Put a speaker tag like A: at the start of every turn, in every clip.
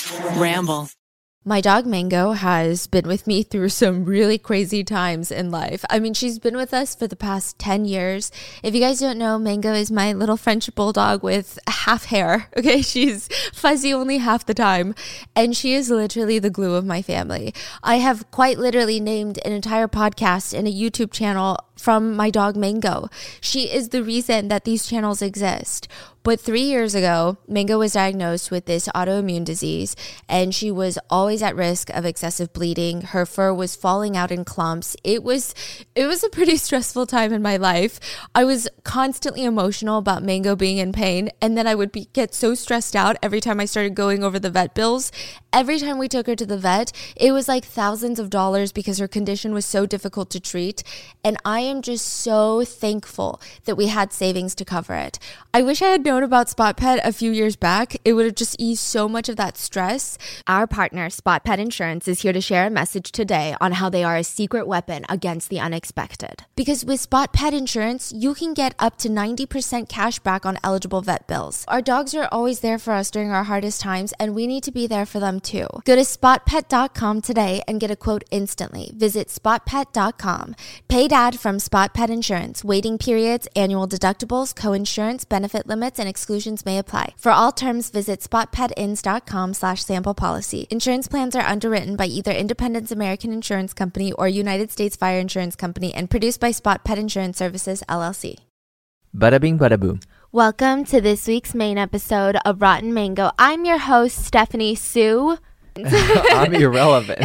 A: Ramble.
B: My dog Mango has been with me through some really crazy times in life. I mean, she's been with us for the past 10 years. If you guys don't know, Mango is my little French bulldog with half hair. Okay, she's fuzzy only half the time. And she is literally the glue of my family. I have quite literally named an entire podcast and a YouTube channel from my dog Mango. She is the reason that these channels exist. But 3 years ago, Mango was diagnosed with this autoimmune disease, and she was always at risk of excessive bleeding. Her fur was falling out in clumps. It was a pretty stressful time in my life. I was constantly emotional about Mango being in pain, and then I would get so stressed out every time I started going over the vet bills. Every time we took her to the vet, it was like thousands of dollars because her condition was so difficult to treat. And I am just so thankful that we had savings to cover it. I wish I had known about Spot Pet a few years back. It would have just eased so much of that stress. Our partner, Spot Pet Insurance, is here to share a message today on how they are a secret weapon against the unexpected. Because with Spot Pet Insurance, you can get up to 90% cash back on eligible vet bills. Our dogs are always there for us during our hardest times, and we need to be there for them too. Go to spotpet.com today and get a quote instantly. Visit spotpet.com. Paid ad from Spot Pet Insurance. Waiting periods, annual deductibles, co-insurance, benefit limits, and exclusions may apply. For all terms, visit spotpetins.com/sample policy. Insurance plans are underwritten by either Independence American Insurance Company or United States Fire Insurance Company and produced by Spot Pet Insurance Services, LLC.
C: Bada bing, bada boom.
B: Welcome to this week's main episode of Rotten Mango. I'm your host, Stephanie Sue.
C: I'm irrelevant.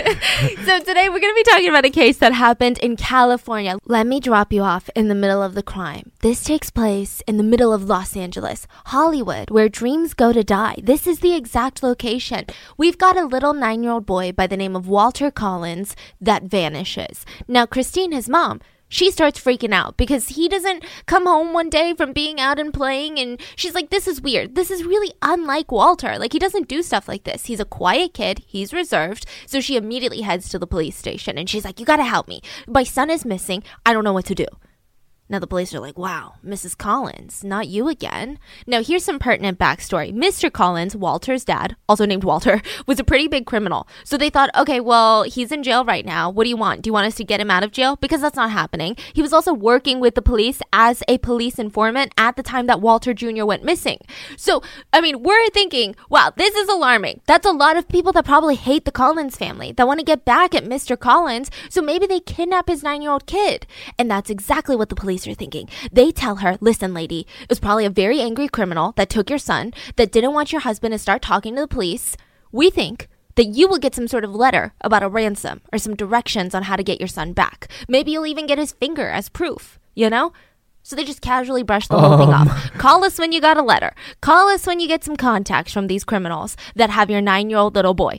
B: So today we're going to be talking about a case that happened in California. Let me drop you off in the middle of the crime. This takes place in the middle of Los Angeles, Hollywood, where dreams go to die. This is the exact location. We've got a little 9-year-old boy by the name of Walter Collins that vanishes. Now, Christine, his mom, she starts freaking out because he doesn't come home one day from being out and playing, and she's like, this is weird. This is really unlike Walter. Like, he doesn't do stuff like this. He's a quiet kid. He's reserved. So she immediately heads to the police station, and she's like, you gotta help me. My son is missing. I don't know what to do. Now the police are like, wow, Mrs. Collins, not you again. Now here's some pertinent backstory. Mr. Collins, Walter's dad, also named Walter, was a pretty big criminal. So they thought, okay, well, he's in jail right now. What do you want? Do you want us to get him out of jail? Because that's not happening. He was also working with the police as a police informant at the time that Walter Jr. went missing. So, I mean, we're thinking, wow, this is alarming. That's a lot of people that probably hate the Collins family, that want to get back at Mr. Collins. So maybe they kidnap his 9-year-old kid. And that's exactly what the police are thinking. They tell her, listen, lady, it was probably a very angry criminal that took your son, that didn't want your husband to start talking to the police. We think that you will get some sort of letter about a ransom or some directions on how to get your son back. Maybe you'll even get his finger as proof, you know? So they just casually brush the whole thing off. Call us when you got a letter. Call us when you get some contacts from these criminals that have your 9-year-old little boy.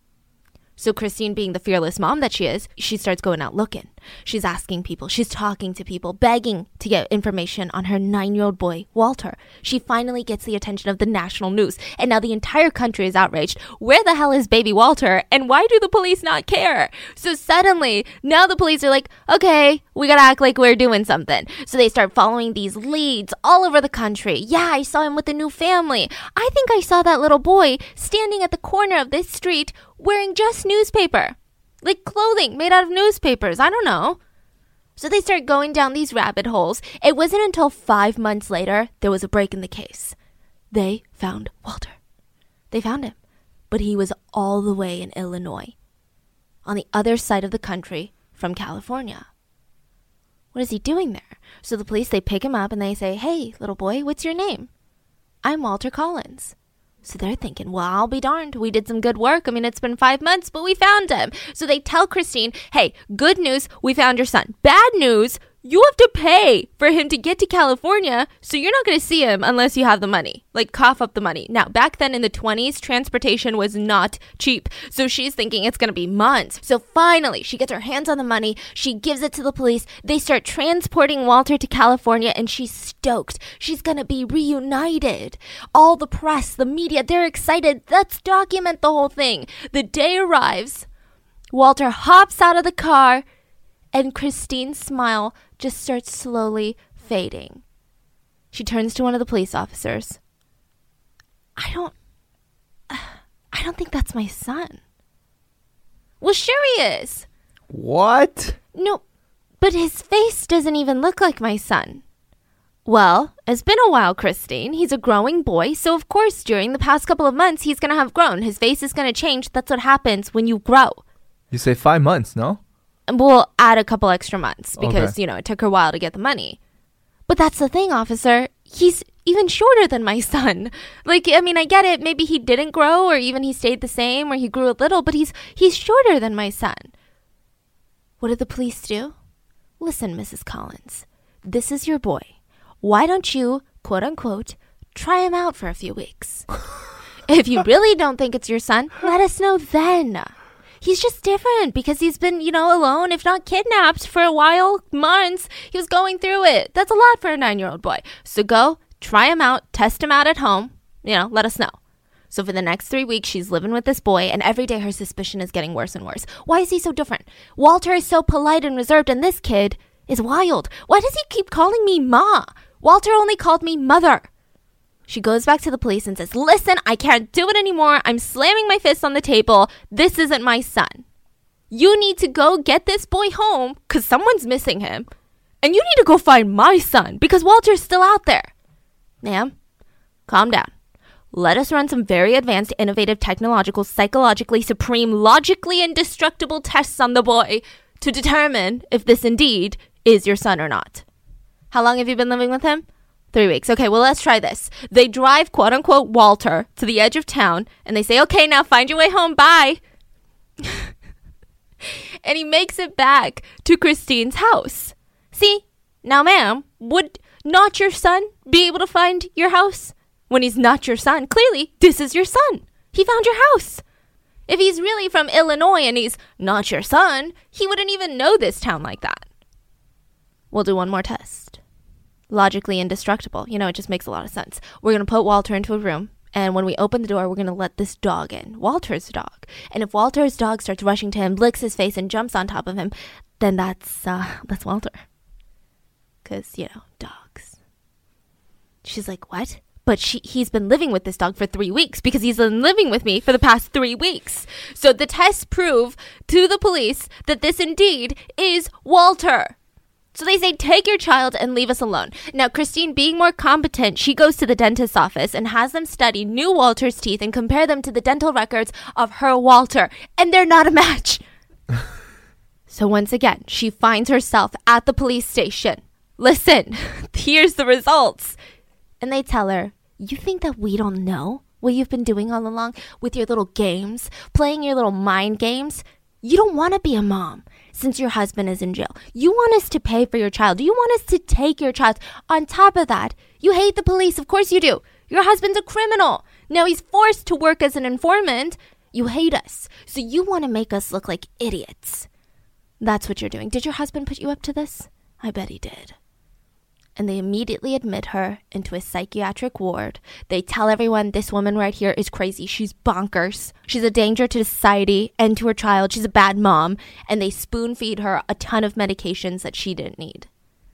B: So Christine, being the fearless mom that she is, she starts going out looking. She's asking people. She's talking to people, begging to get information on her 9-year-old boy, Walter. She finally gets the attention of the national news. And now the entire country is outraged. Where the hell is baby Walter? And why do the police not care? So suddenly, now the police are like, okay, we gotta act like we're doing something. So they start following these leads all over the country. Yeah, I saw him with a new family. I think I saw that little boy standing at the corner of this street wearing just newspaper. Like clothing made out of newspapers. I don't know. So they start going down these rabbit holes. It wasn't until 5 months later there was a break in the case. They found Walter. They found him. But he was all the way in Illinois, on the other side of the country from California. What is he doing there? So the police, they pick him up and they say, hey, little boy, what's your name? I'm Walter Collins. So they're thinking, well, I'll be darned. We did some good work. I mean, it's been 5 months, but we found him. So they tell Christine, hey, good news, we found your son. Bad news, you have to pay for him to get to California, so you're not going to see him unless you have the money. Like, cough up the money. Now, back then in the 20s, transportation was not cheap. So she's thinking it's going to be months. So finally, she gets her hands on the money. She gives it to the police. They start transporting Walter to California, and she's stoked. She's going to be reunited. All the press, the media, they're excited. Let's document the whole thing. The day arrives. Walter hops out of the car, and Christine's smile just starts slowly fading. She turns to one of the police officers. I don't don't think that's my son. Well, sure he is.
C: What?
B: No, but his face doesn't even look like my son. Well, it's been a while, Christine. He's a growing boy, so of course during the past couple of months he's going to have grown. His face is going to change. That's what happens when you grow.
C: You say 5 months, no?
B: And we'll add a couple extra months because,
C: Okay.
B: it took her a while to get the money. But that's the thing, officer. He's even shorter than my son. I get it. Maybe he didn't grow or even he stayed the same or he grew a little, but he's shorter than my son. What did the police do? Listen, Mrs. Collins, this is your boy. Why don't you, quote unquote, try him out for a few weeks? If you really don't think it's your son, let us know then. He's just different because he's been, alone, if not kidnapped for a while, months. He was going through it. That's a lot for a 9-year-old boy. So go, try him out, test him out at home, let us know. So for the next 3 weeks, she's living with this boy, and every day her suspicion is getting worse and worse. Why is he so different? Walter is so polite and reserved, and this kid is wild. Why does he keep calling me Ma? Walter only called me mother. She goes back to the police and says, listen, I can't do it anymore. I'm slamming my fist on the table. This isn't my son. You need to go get this boy home because someone's missing him. And you need to go find my son because Walter's still out there. Ma'am, calm down. Let us run some very advanced, innovative, technological, psychologically supreme, logically indestructible tests on the boy to determine if this indeed is your son or not. How long have you been living with him? 3 weeks. Okay, well, let's try this. They drive, quote unquote, Walter to the edge of town and they say, okay, now find your way home. Bye. And he makes it back to Christine's house. See, now, ma'am, would not your son be able to find your house when he's not your son? Clearly, this is your son. He found your house. If he's really from Illinois and he's not your son, he wouldn't even know this town like that. We'll do one more test. Logically indestructible. It just makes a lot of sense. We're going to put Walter into a room. And when we open the door, we're going to let this dog in. Walter's dog. And if Walter's dog starts rushing to him, licks his face, and jumps on top of him, then that's Walter. Because, dogs. She's like, what? But he's been living with this dog for 3 weeks because he's been living with me for the past 3 weeks. So the tests prove to the police that this indeed is Walter. So they say, take your child and leave us alone. Now, Christine, being more competent, she goes to the dentist's office and has them study new Walter's teeth and compare them to the dental records of her Walter. And they're not a match. So once again, she finds herself at the police station. Listen, here's the results. And they tell her, you think that we don't know what you've been doing all along with your little games, playing your little mind games? You don't want to be a mom. Since your husband is in jail, you want us to pay for your child. You want us to take your child. On top of that, you hate the police. Of course you do. Your husband's a criminal. Now he's forced to work as an informant. You hate us. So you want to make us look like idiots. That's what you're doing. Did your husband put you up to this? I bet he did. And they immediately admit her into a psychiatric ward. They tell everyone this woman right here is crazy. She's bonkers. She's a danger to society and to her child. She's a bad mom. And they spoon feed her a ton of medications that she didn't need.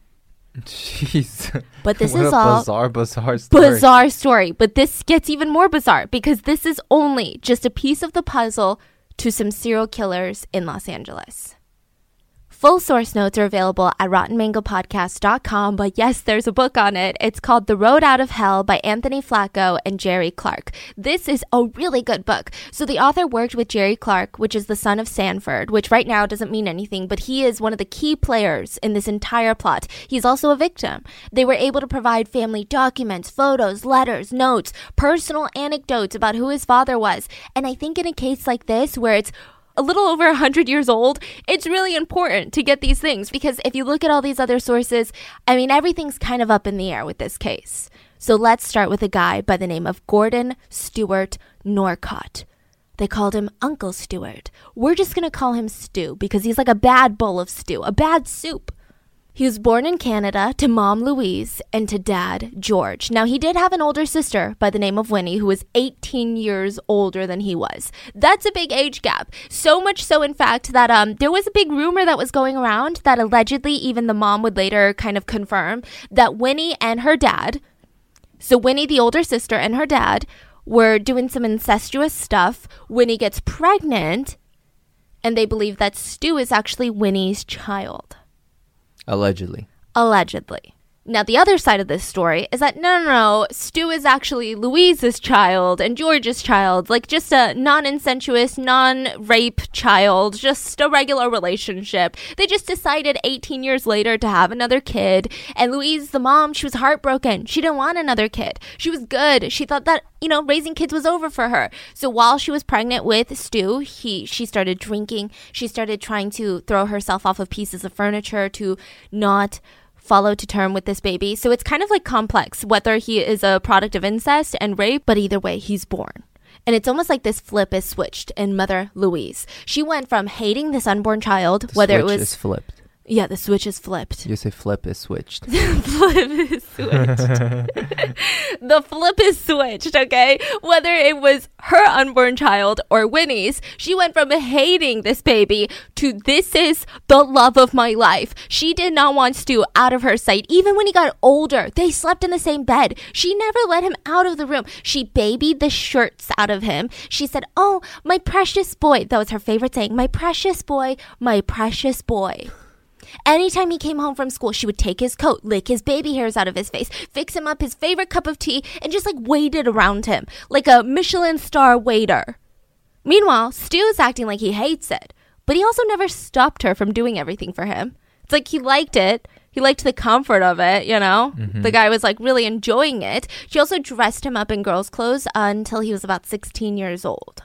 C: Jeez.
B: But this
C: what
B: is
C: a
B: all
C: bizarre story.
B: Bizarre story. But this gets even more bizarre because this is only just a piece of the puzzle to some serial killers in Los Angeles. Full source notes are available at RottenMangoPodcast.com, but yes, there's a book on it. It's called The Road Out of Hell by Anthony Flacco and Jerry Clark. This is a really good book. So the author worked with Jerry Clark, which is the son of Sanford, which right now doesn't mean anything, but he is one of the key players in this entire plot. He's also a victim. They were able to provide family documents, photos, letters, notes, personal anecdotes about who his father was. And I think in a case like this, where it's a little over 100 years old, it's really important to get these things because if you look at all these other sources, everything's kind of up in the air with this case. So let's start with a guy by the name of Gordon Stewart Norcott. They called him Uncle Stewart. We're just going to call him Stu because he's like a bad bowl of stew, a bad soup. He was born in Canada to Mom Louise and to Dad George. Now, he did have an older sister by the name of Winnie who was 18 years older than he was. That's a big age gap. So much so, in fact, that there was a big rumor that was going around that allegedly even the mom would later kind of confirm that Winnie and her dad, so Winnie, the older sister, and her dad were doing some incestuous stuff. Winnie gets pregnant, and they believe that Stu is actually Winnie's child.
C: Allegedly.
B: Now, the other side of this story is that no, Stu is actually Louise's child and George's child, like just a non-incestuous, non-rape child, just a regular relationship. They just decided 18 years later to have another kid, and Louise, the mom, she was heartbroken. She didn't want another kid. She was good. She thought that, raising kids was over for her. So while she was pregnant with Stu, she started drinking. She started trying to throw herself off of pieces of furniture to not follow to term with this baby. So it's kind of like complex whether he is a product of incest and rape, but either way, he's born. And it's almost like this flip is switched in Mother Louise. She went from hating this unborn child,
C: The switch is flipped.
B: Yeah, the switch is flipped.
C: You say flip is switched.
B: Flip is switched. The flip is switched, okay? Whether it was her unborn child or Winnie's, she went from hating this baby to this is the love of my life. She did not want Stu out of her sight. Even when he got older, they slept in the same bed. She never let him out of the room. She babied the shirts out of him. She said, "Oh, my precious boy." That was her favorite saying. "My precious boy, my precious boy." Anytime he came home from school, she would take his coat, lick his baby hairs out of his face, fix him up his favorite cup of tea, and just waited around him like a Michelin star waiter. Meanwhile, Stu is acting like he hates it, but he also never stopped her from doing everything for him. It's like he liked it. He liked the comfort of it,
C: Mm-hmm.
B: The guy was really enjoying it. She also dressed him up in girls' clothes until he was about 16 years old.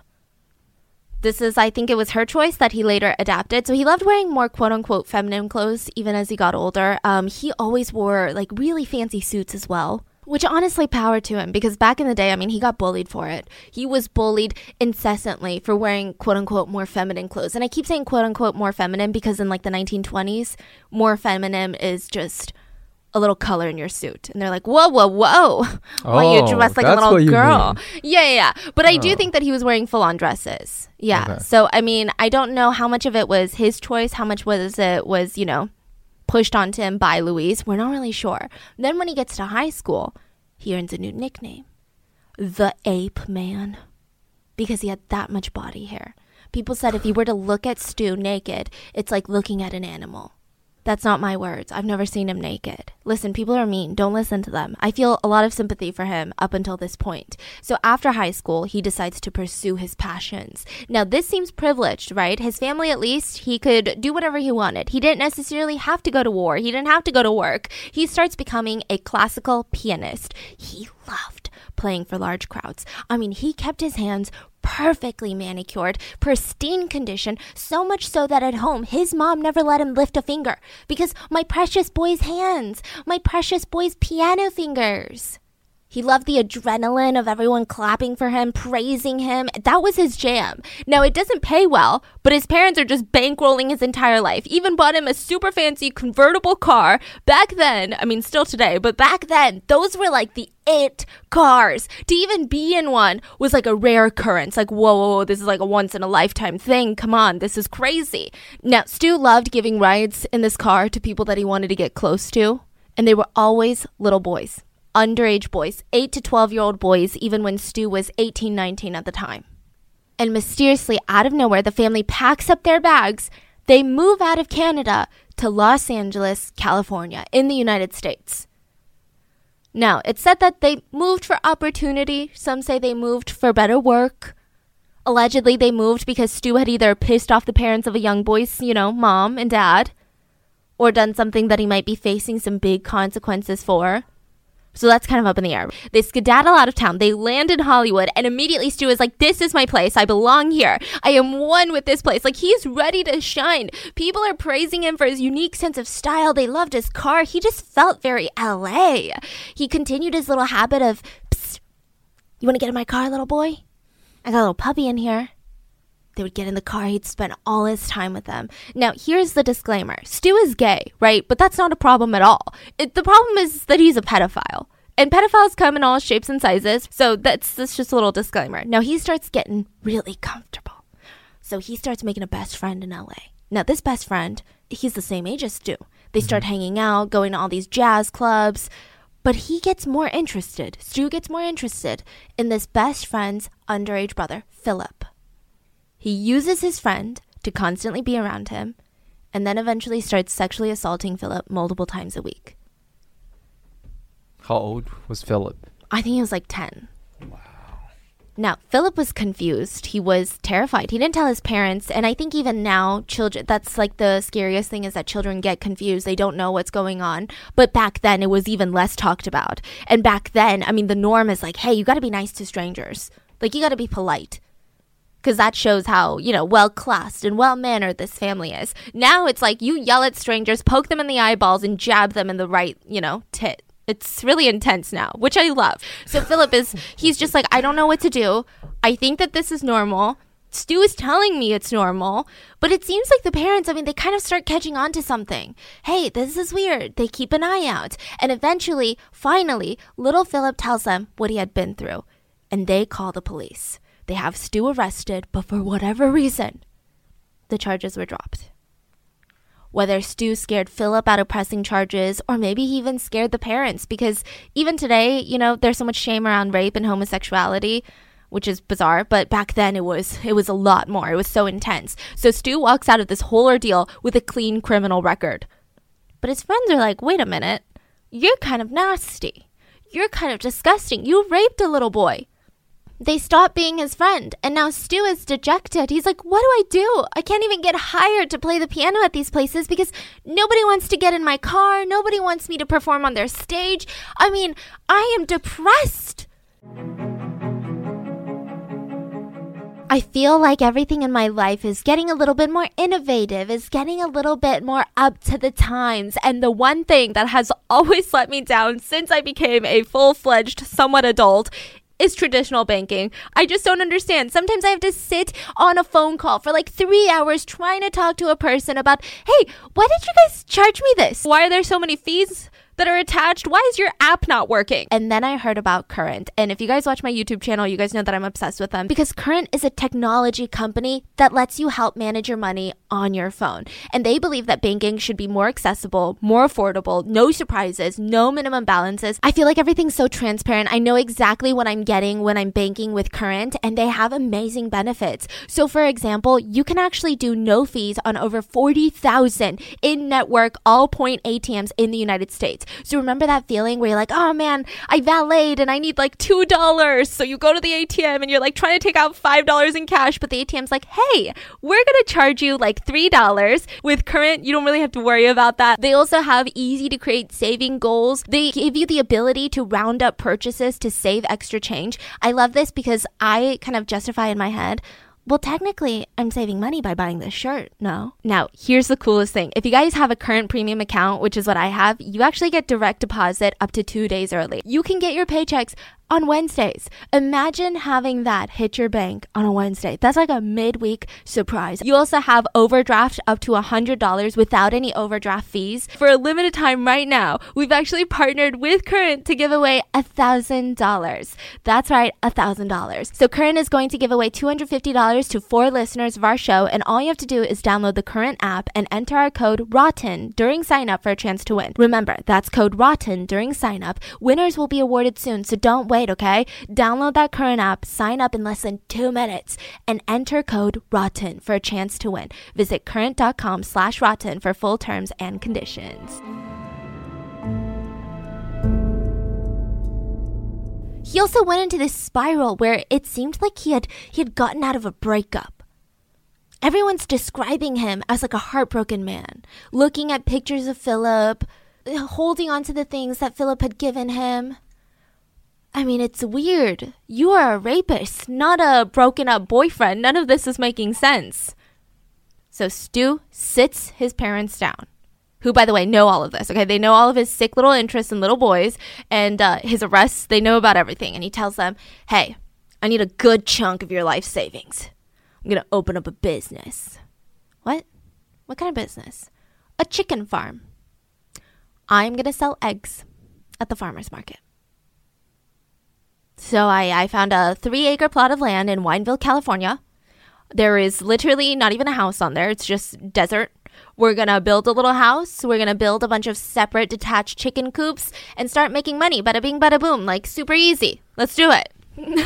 B: I think it was her choice that he later adapted. So he loved wearing more quote-unquote feminine clothes even as he got older. He always wore really fancy suits as well, which honestly power to him because back in the day, he got bullied for it. He was bullied incessantly for wearing quote-unquote more feminine clothes. And I keep saying quote-unquote more feminine because in the 1920s, more feminine is just a little color in your suit. And they're like, whoa. Why you dress like a little girl? Yeah. But I do think that he was wearing full-on dresses. Yeah.
C: Okay.
B: So, I don't know how much of it was his choice, how much was pushed onto him by Louise. We're not really sure. Then when he gets to high school, he earns a new nickname, the Ape Man, because he had that much body hair. People said if you were to look at Stu naked, it's like looking at an animal. That's not my words. I've never seen him naked. Listen, people are mean. Don't listen to them. I feel a lot of sympathy for him up until this point. So after high school, he decides to pursue his passions. Now, this seems privileged, right? His family, at least, he could do whatever he wanted. He didn't necessarily have to go to war. He didn't have to go to work. He starts becoming a classical pianist. He loved playing for large crowds. He kept his hands perfectly manicured, pristine condition, so much so that at home, his mom never let him lift a finger because my precious boy's hands, my precious boy's piano fingers. He loved the adrenaline of everyone clapping for him, praising him. That was his jam. Now, it doesn't pay well, but his parents are just bankrolling his entire life. Even bought him a super fancy convertible car. Back then, still today, but back then, those were the it cars. To even be in one was a rare occurrence. Whoa, this is a once in a lifetime thing. Come on, this is crazy. Now, Stu loved giving rides in this car to people that he wanted to get close to, and they were always little boys. Underage boys, 8 to 12-year-old boys, even when Stu was 18, 19 at the time. And mysteriously, out of nowhere, the family packs up their bags. They move out of Canada to Los Angeles, California, in the United States. Now, it's said that they moved for opportunity. Some say they moved for better work. Allegedly, they moved because Stu had either pissed off the parents of a young boy's, mom and dad, or done something that he might be facing some big consequences for. So that's kind of up in the air. They skedaddle out of town. They land in Hollywood, and immediately Stu is like, this is my place. I belong here. I am one with this place. He's ready to shine. People are praising him for his unique sense of style. They loved his car. He just felt very LA. He continued his little habit of, psst, you want to get in my car, little boy? I got a little puppy in here. They would get in the car. He'd spend all his time with them. Now, here's the disclaimer. Stu is gay, right? But that's not a problem at all. The problem is that he's a pedophile. And pedophiles come in all shapes and sizes. So that's just a little disclaimer. Now, he starts getting really comfortable. So he starts making a best friend in LA. Now, this best friend, he's the same age as Stu. They start hanging out, going to all these jazz clubs. But he gets more interested. Stu gets more interested in this best friend's underage brother, Philip. He uses his friend to constantly be around him, and then eventually starts sexually assaulting Philip multiple times a week.
C: How old was Philip?
B: I think he was like 10. Now, Philip was confused. He was terrified. He didn't tell his parents. And I think even now, children, that's like the scariest thing, is that children get confused. They don't know what's going on. But back then, it was even less talked about. And back then, I mean, the norm is like, hey, you got to be nice to strangers. Like, you got to be polite. Because that shows how, well-classed and well-mannered this family is. Now it's like you yell at strangers, poke them in the eyeballs, and jab them in the right, tit. It's really intense now, which I love. So Philip he's just like, I don't know what to do. I think that this is normal. Stu is telling me it's normal. But it seems like the parents, they kind of start catching on to something. Hey, this is weird. They keep an eye out. And eventually, finally, little Philip tells them what he had been through. And they call the police. They have Stu arrested, but for whatever reason, the charges were dropped. Whether Stu scared Philip out of pressing charges, or maybe he even scared the parents, because even today, there's so much shame around rape and homosexuality, which is bizarre, but back then it was a lot more. It was so intense. So Stu walks out of this whole ordeal with a clean criminal record. But his friends are like, wait a minute, you're kind of nasty. You're kind of disgusting. You raped a little boy. They stopped being his friend, and now Stu is dejected. He's like, what do I do? I can't even get hired to play the piano at these places because nobody wants to get in my car. Nobody wants me to perform on their stage. I am depressed. I feel like everything in my life is getting a little bit more innovative, is getting a little bit more up to the times. And the one thing that has always let me down since I became a full-fledged, somewhat adult is traditional banking. I just don't understand. Sometimes I have to sit on a phone call for like 3 hours trying to talk to a person about, hey, why did you guys charge me this? Why are there so many fees that are attached? Why is your app not working? And then I heard about Current. And if you guys watch my YouTube channel, you guys know that I'm obsessed with them, because Current is a technology company that lets you help manage your money on your phone. And they believe that banking should be more accessible, more affordable, no surprises, no minimum balances. I feel like everything's so transparent. I know exactly what I'm getting when I'm banking with Current, and they have amazing benefits. So for example, you can actually do no fees on over 40,000 in-network all-point ATMs in the United States. So remember that feeling where you're like, oh man, I valeted and I need like $2. So you go to the ATM and you're like trying to take out $5 in cash, but the ATM's like, hey, we're going to charge you like $3. With Current, you don't really have to worry about that. They also have easy to create saving goals. They give you the ability to round up purchases to save extra change. I love this because I kind of justify in my head, well, technically, I'm saving money by buying this shirt, no? Now, here's the coolest thing. If you guys have a Current premium account, which is what I have, you actually get direct deposit up to 2 days early. You can get your paychecks on Wednesdays. Imagine having that hit your bank on a Wednesday. That's like a midweek surprise. You also have overdraft up to $100 without any overdraft fees. For a limited time right now, we've actually partnered with Current to give away $1,000. That's right, $1,000. So Current is going to give away $250 to 4 listeners of our show, and all you have to do is download the Current app and enter our code ROTTEN during sign up for a chance to win. Remember, that's code ROTTEN during sign up. Winners will be awarded soon, so don't wait, okay? Download that Current app, sign up in less than 2 minutes, and enter code ROTTEN for a chance to win. Visit current.com/rotten for full terms and conditions. He also went into this spiral where it seemed like he had gotten out of a breakup. Everyone's describing him as like a heartbroken man, looking at pictures of Philip, holding on to the things that Philip had given him. It's weird. You are a rapist, not a broken up boyfriend. None of this is making sense. So Stu sits his parents down, who, by the way, know all of this, okay? They know all of his sick little interests in little boys and his arrests. They know about everything. And he tells them, hey, I need a good chunk of your life savings. I'm going to open up a business. What? What kind of business? A chicken farm. I'm going to sell eggs at the farmer's market. So I found a 3-acre plot of land in Wineville, California. There is literally not even a house on there. It's just desert. We're going to build a little house. We're going to build a bunch of separate detached chicken coops and start making money. Bada bing, bada boom. Like, super easy. Let's do it.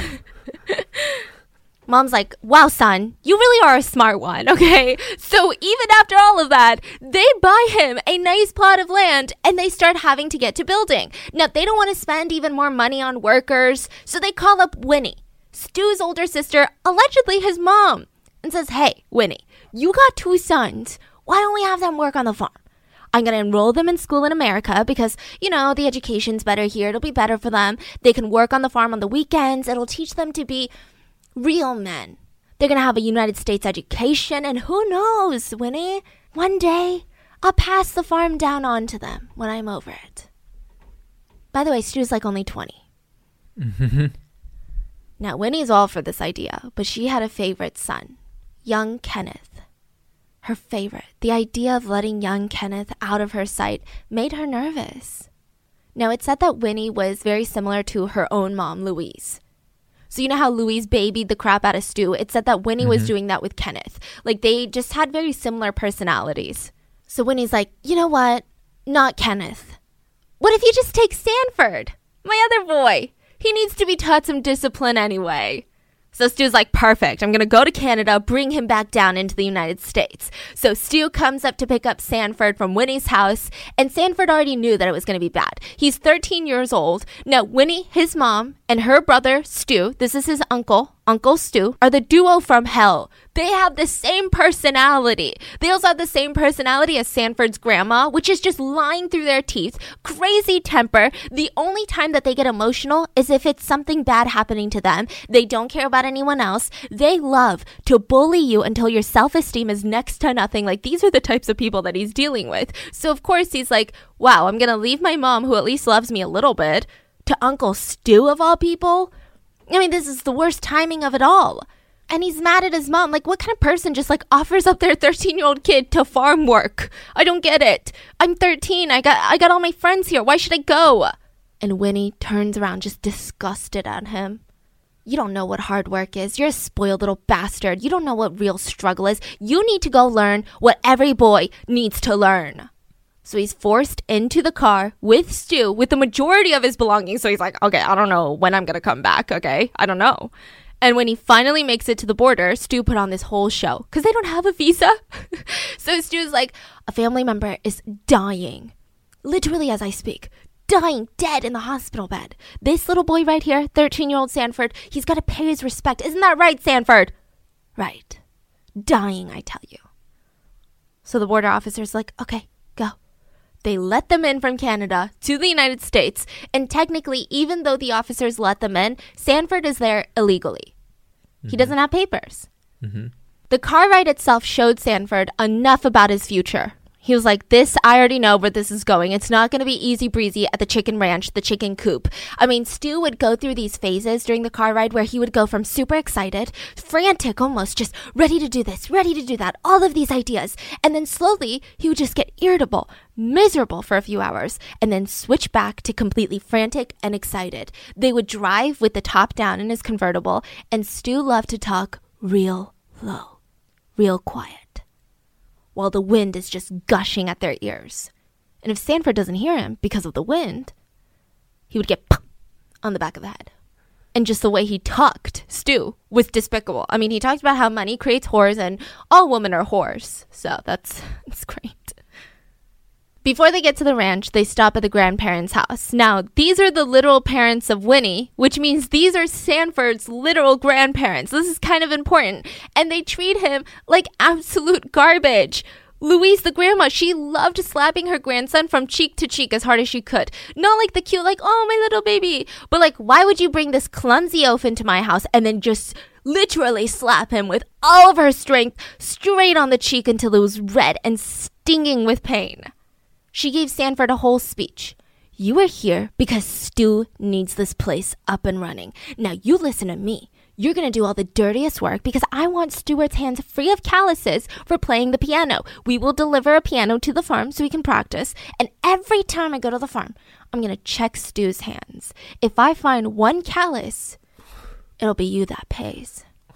B: Mom's like, wow, son, you really are a smart one, okay? So even after all of that, they buy him a nice plot of land and they start having to get to building. Now, they don't want to spend even more money on workers, so they call up Winnie, Stu's older sister, allegedly his mom, and says, hey, Winnie, you got 2 sons. Why don't we have them work on the farm? I'm going to enroll them in school in America because, you know, the education's better here. It'll be better for them. They can work on the farm on the weekends. It'll teach them to be real men. They're going to have a United States education, and who knows, Winnie? One day, I'll pass the farm down on to them when I'm over it. By the way, Stu's like only 20. Now, Winnie's all for this idea, but she had a favorite son, young Kenneth. Her favorite. The idea of letting young Kenneth out of her sight made her nervous. Now, it's said that Winnie was very similar to her own mom, Louise. So you know how Louise babied the crap out of Stu? It said that Winnie was doing that with Kenneth. Like, they just had very similar personalities. So Winnie's like, you know what? Not Kenneth. What if you just take Sanford? My other boy. He needs to be taught some discipline anyway. So Stu's like, perfect. I'm going to go to Canada, bring him back down into the United States. So Stu comes up to pick up Sanford from Winnie's house, and Sanford already knew that it was going to be bad. He's 13 years old. Now, Winnie, his mom, and her brother, Stu, this is his uncle, Uncle Stu, are the duo from hell. They have the same personality. They also have the same personality as Sanford's grandma, which is just lying through their teeth, crazy temper. The only time that they get emotional is if it's something bad happening to them. They don't care about anyone else. They love to bully you until your self-esteem is next to nothing. Like, these are the types of people that he's dealing with. So, of course, he's like, wow, I'm going to leave my mom, who at least loves me a little bit, to Uncle Stu, of all people. I mean, this is the worst timing of it all. And he's mad at his mom. Like, what kind of person just, like, offers up their 13-year-old kid to farm work? I don't get it. I'm 13. I got all my friends here. Why should I go? And Winnie turns around just disgusted at him. You don't know what hard work is. You're a spoiled little bastard. You don't know what real struggle is. You need to go learn what every boy needs to learn. So he's forced into the car with Stu with the majority of his belongings. So he's like, okay, I don't know when I'm going to come back. Okay, I don't know. And when he finally makes it to the border, Stu put on this whole show because they don't have a visa. So Stu's like, a family member is dying. Literally as I speak. Dying dead in the hospital bed. This little boy right here, 13-year-old Sanford, he's got to pay his respect. Isn't that right, Sanford? Right. Dying, I tell you. So the border officer's like, okay, go. They let them in from Canada to the United States, and technically, even though the officers let them in, Sanford is there illegally. He doesn't have papers. The car ride itself showed Sanford enough about his future. He was like, this, I already know where this is going. It's not going to be easy breezy at the chicken ranch, the chicken coop. I mean, Stu would go through these phases during the car ride where he would go from super excited, frantic almost, just ready to do this, ready to do that, all of these ideas. And then slowly, he would just get irritable, miserable for a few hours, and then switch back to completely frantic and excited. They would drive with the top down in his convertible, and Stu loved to talk real low, real quiet, while the wind is just gushing at their ears. And if Sanford doesn't hear him because of the wind, he would get pop on the back of the head. And just the way he talked, Stu, was despicable. I mean, he talked about how money creates whores and all women are whores. So that's great. Before they get to the ranch, they stop at the grandparents' house. Now, these are the literal parents of Winnie, which means these are Sanford's literal grandparents. This is kind of important. And they treat him like absolute garbage. Louise, the grandma, she loved slapping her grandson from cheek to cheek as hard as she could. Not like the cute, like, oh, my little baby. But like, why would you bring this clumsy oaf into my house and then just literally slap him with all of her strength straight on the cheek until it was red and stinging with pain? She gave Sanford a whole speech. You are here because Stu needs this place up and running. Now you listen to me. You're going to do all the dirtiest work because I want Stuart's hands free of calluses for playing the piano. We will deliver a piano to the farm so we can practice. And every time I go to the farm, I'm going to check Stu's hands. If I find one callus, it'll be you that pays.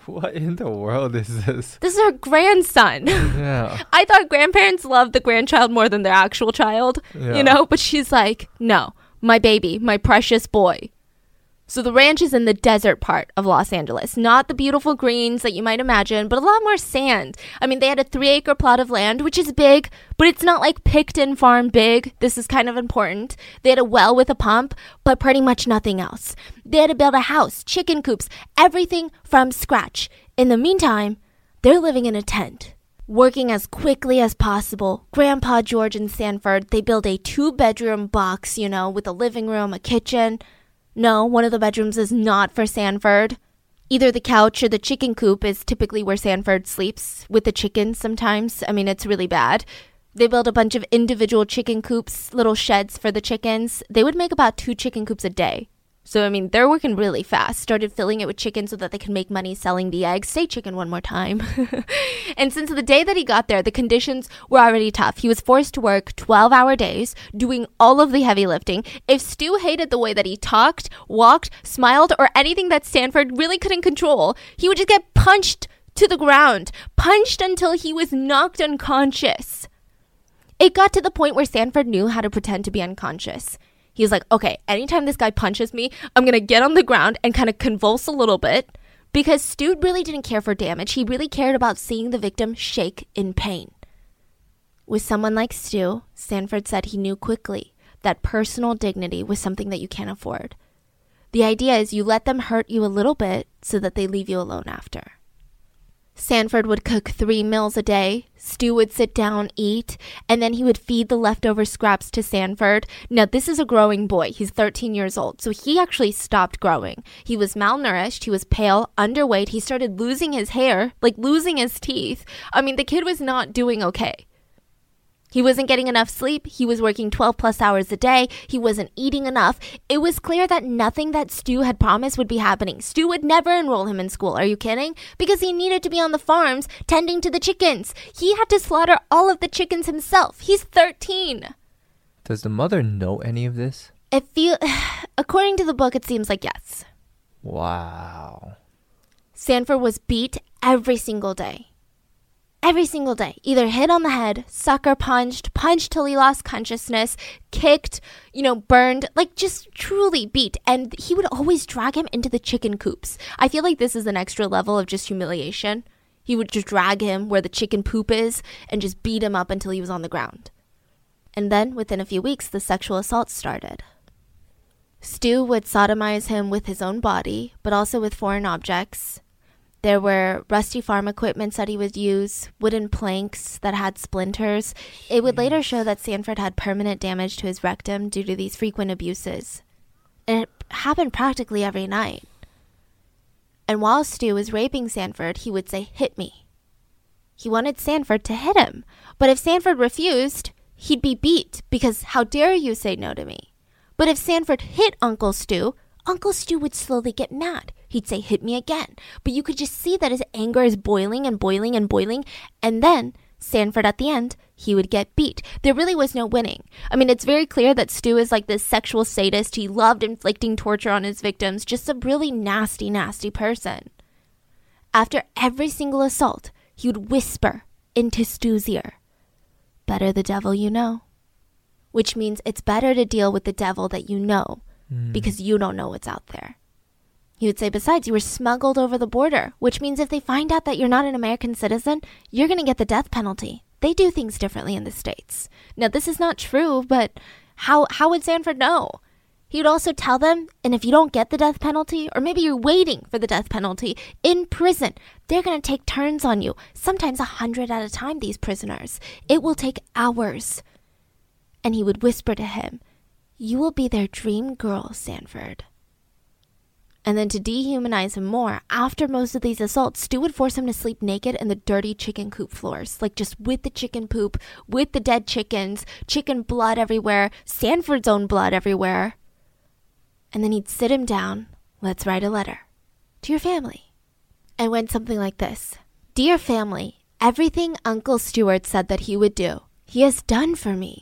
C: What in the world is this?
B: This is her grandson.
C: Yeah.
B: I thought grandparents love the grandchild more than their actual child,
C: Yeah.
B: you know? But she's like, no, my baby, my precious boy. So the ranch is in the desert part of Los Angeles, not the beautiful greens that you might imagine, but a lot more sand. I mean, they had a 3-acre plot of land, which is big, but it's not like Picton Farm big. This is kind of important. They had a well with a pump, but pretty much nothing else. They had to build a house, chicken coops, everything from scratch. In the meantime, they're living in a tent. Working as quickly as possible, Grandpa George and Sanford, they build a 2-bedroom box, you know, with a living room, a kitchen. No, one of the bedrooms is not for Sanford. Either the couch or the chicken coop is typically where Sanford sleeps with the chickens sometimes. I mean, it's really bad. They build a bunch of individual chicken coops, little sheds for the chickens. They would make about 2 chicken coops a day. So, I mean, they're working really fast. Started filling it with chicken so that they can make money selling the eggs. Say chicken one more time. And since the day that he got there, the conditions were already tough. He was forced to work 12-hour days, doing all of the heavy lifting. If Stu hated the way that he talked, walked, smiled, or anything that Sanford really couldn't control, he would just get punched to the ground. Punched until he was knocked unconscious. It got to the point where Sanford knew how to pretend to be unconscious. He was like, okay, anytime this guy punches me, I'm going to get on the ground and kind of convulse a little bit, because Stu really didn't care for damage. He really cared about seeing the victim shake in pain. With someone like Stu, Sanford said he knew quickly that personal dignity was something that you can't afford. The idea is you let them hurt you a little bit so that they leave you alone after. Sanford would cook 3 meals a day. Stu would sit down, eat, and then he would feed the leftover scraps to Sanford. Now, this is a growing boy. He's 13 years old, so he actually stopped growing. He was malnourished. He was pale, underweight. He started losing his hair, like losing his teeth. I mean, the kid was not doing okay. He wasn't getting enough sleep. He was working 12 plus hours a day. He wasn't eating enough. It was clear that nothing that Stu had promised would be happening. Stu would never enroll him in school. Are you kidding? Because he needed to be on the farms tending to the chickens. He had to slaughter all of the chickens himself. He's 13.
C: Does the mother know any of this?
B: According to the book, it seems like yes.
C: Wow.
B: Sanford was beat every single day. Every single day, either hit on the head, sucker punched till he lost consciousness, kicked, burned, like just truly beat. And he would always drag him into the chicken coops. I feel like this is an extra level of just humiliation. He would just drag him where the chicken poop is and just beat him up until he was on the ground. And then within a few weeks, the sexual assault started. Stu would sodomize him with his own body, but also with foreign objects. There were rusty farm equipments that he would use, wooden planks that had splinters. It would later show that Sanford had permanent damage to his rectum due to these frequent abuses. And it happened practically every night. And while Stu was raping Sanford, he would say, "Hit me." He wanted Sanford to hit him. But if Sanford refused, he'd be beat because how dare you say no to me? But if Sanford hit Uncle Stu would slowly get mad. He'd say, "Hit me again." But you could just see that his anger is boiling and boiling and boiling. And then Sanford at the end, he would get beat. There really was no winning. I mean, it's very clear that Stu is like this sexual sadist. He loved inflicting torture on his victims. Just a really nasty, nasty person. After every single assault, he would whisper into Stu's ear, "Better the devil you know." Which means it's better to deal with the devil that you know because you don't know what's out there. He would say, besides, you were smuggled over the border, which means if they find out that you're not an American citizen, you're going to get the death penalty. They do things differently in the States. Now, this is not true, but how would Sanford know? He would also tell them, and if you don't get the death penalty, or maybe you're waiting for the death penalty, in prison, they're going to take turns on you. Sometimes 100 at a time, these prisoners. It will take hours. And he would whisper to him, "You will be their dream girl, Sanford." And then to dehumanize him more, after most of these assaults, Stu would force him to sleep naked in the dirty chicken coop floors. Like just with the chicken poop, with the dead chickens, chicken blood everywhere, Sanford's own blood everywhere. And then he'd sit him down, "Let's write a letter to your family." And went something like this. "Dear family, everything Uncle Stewart said that he would do, he has done for me.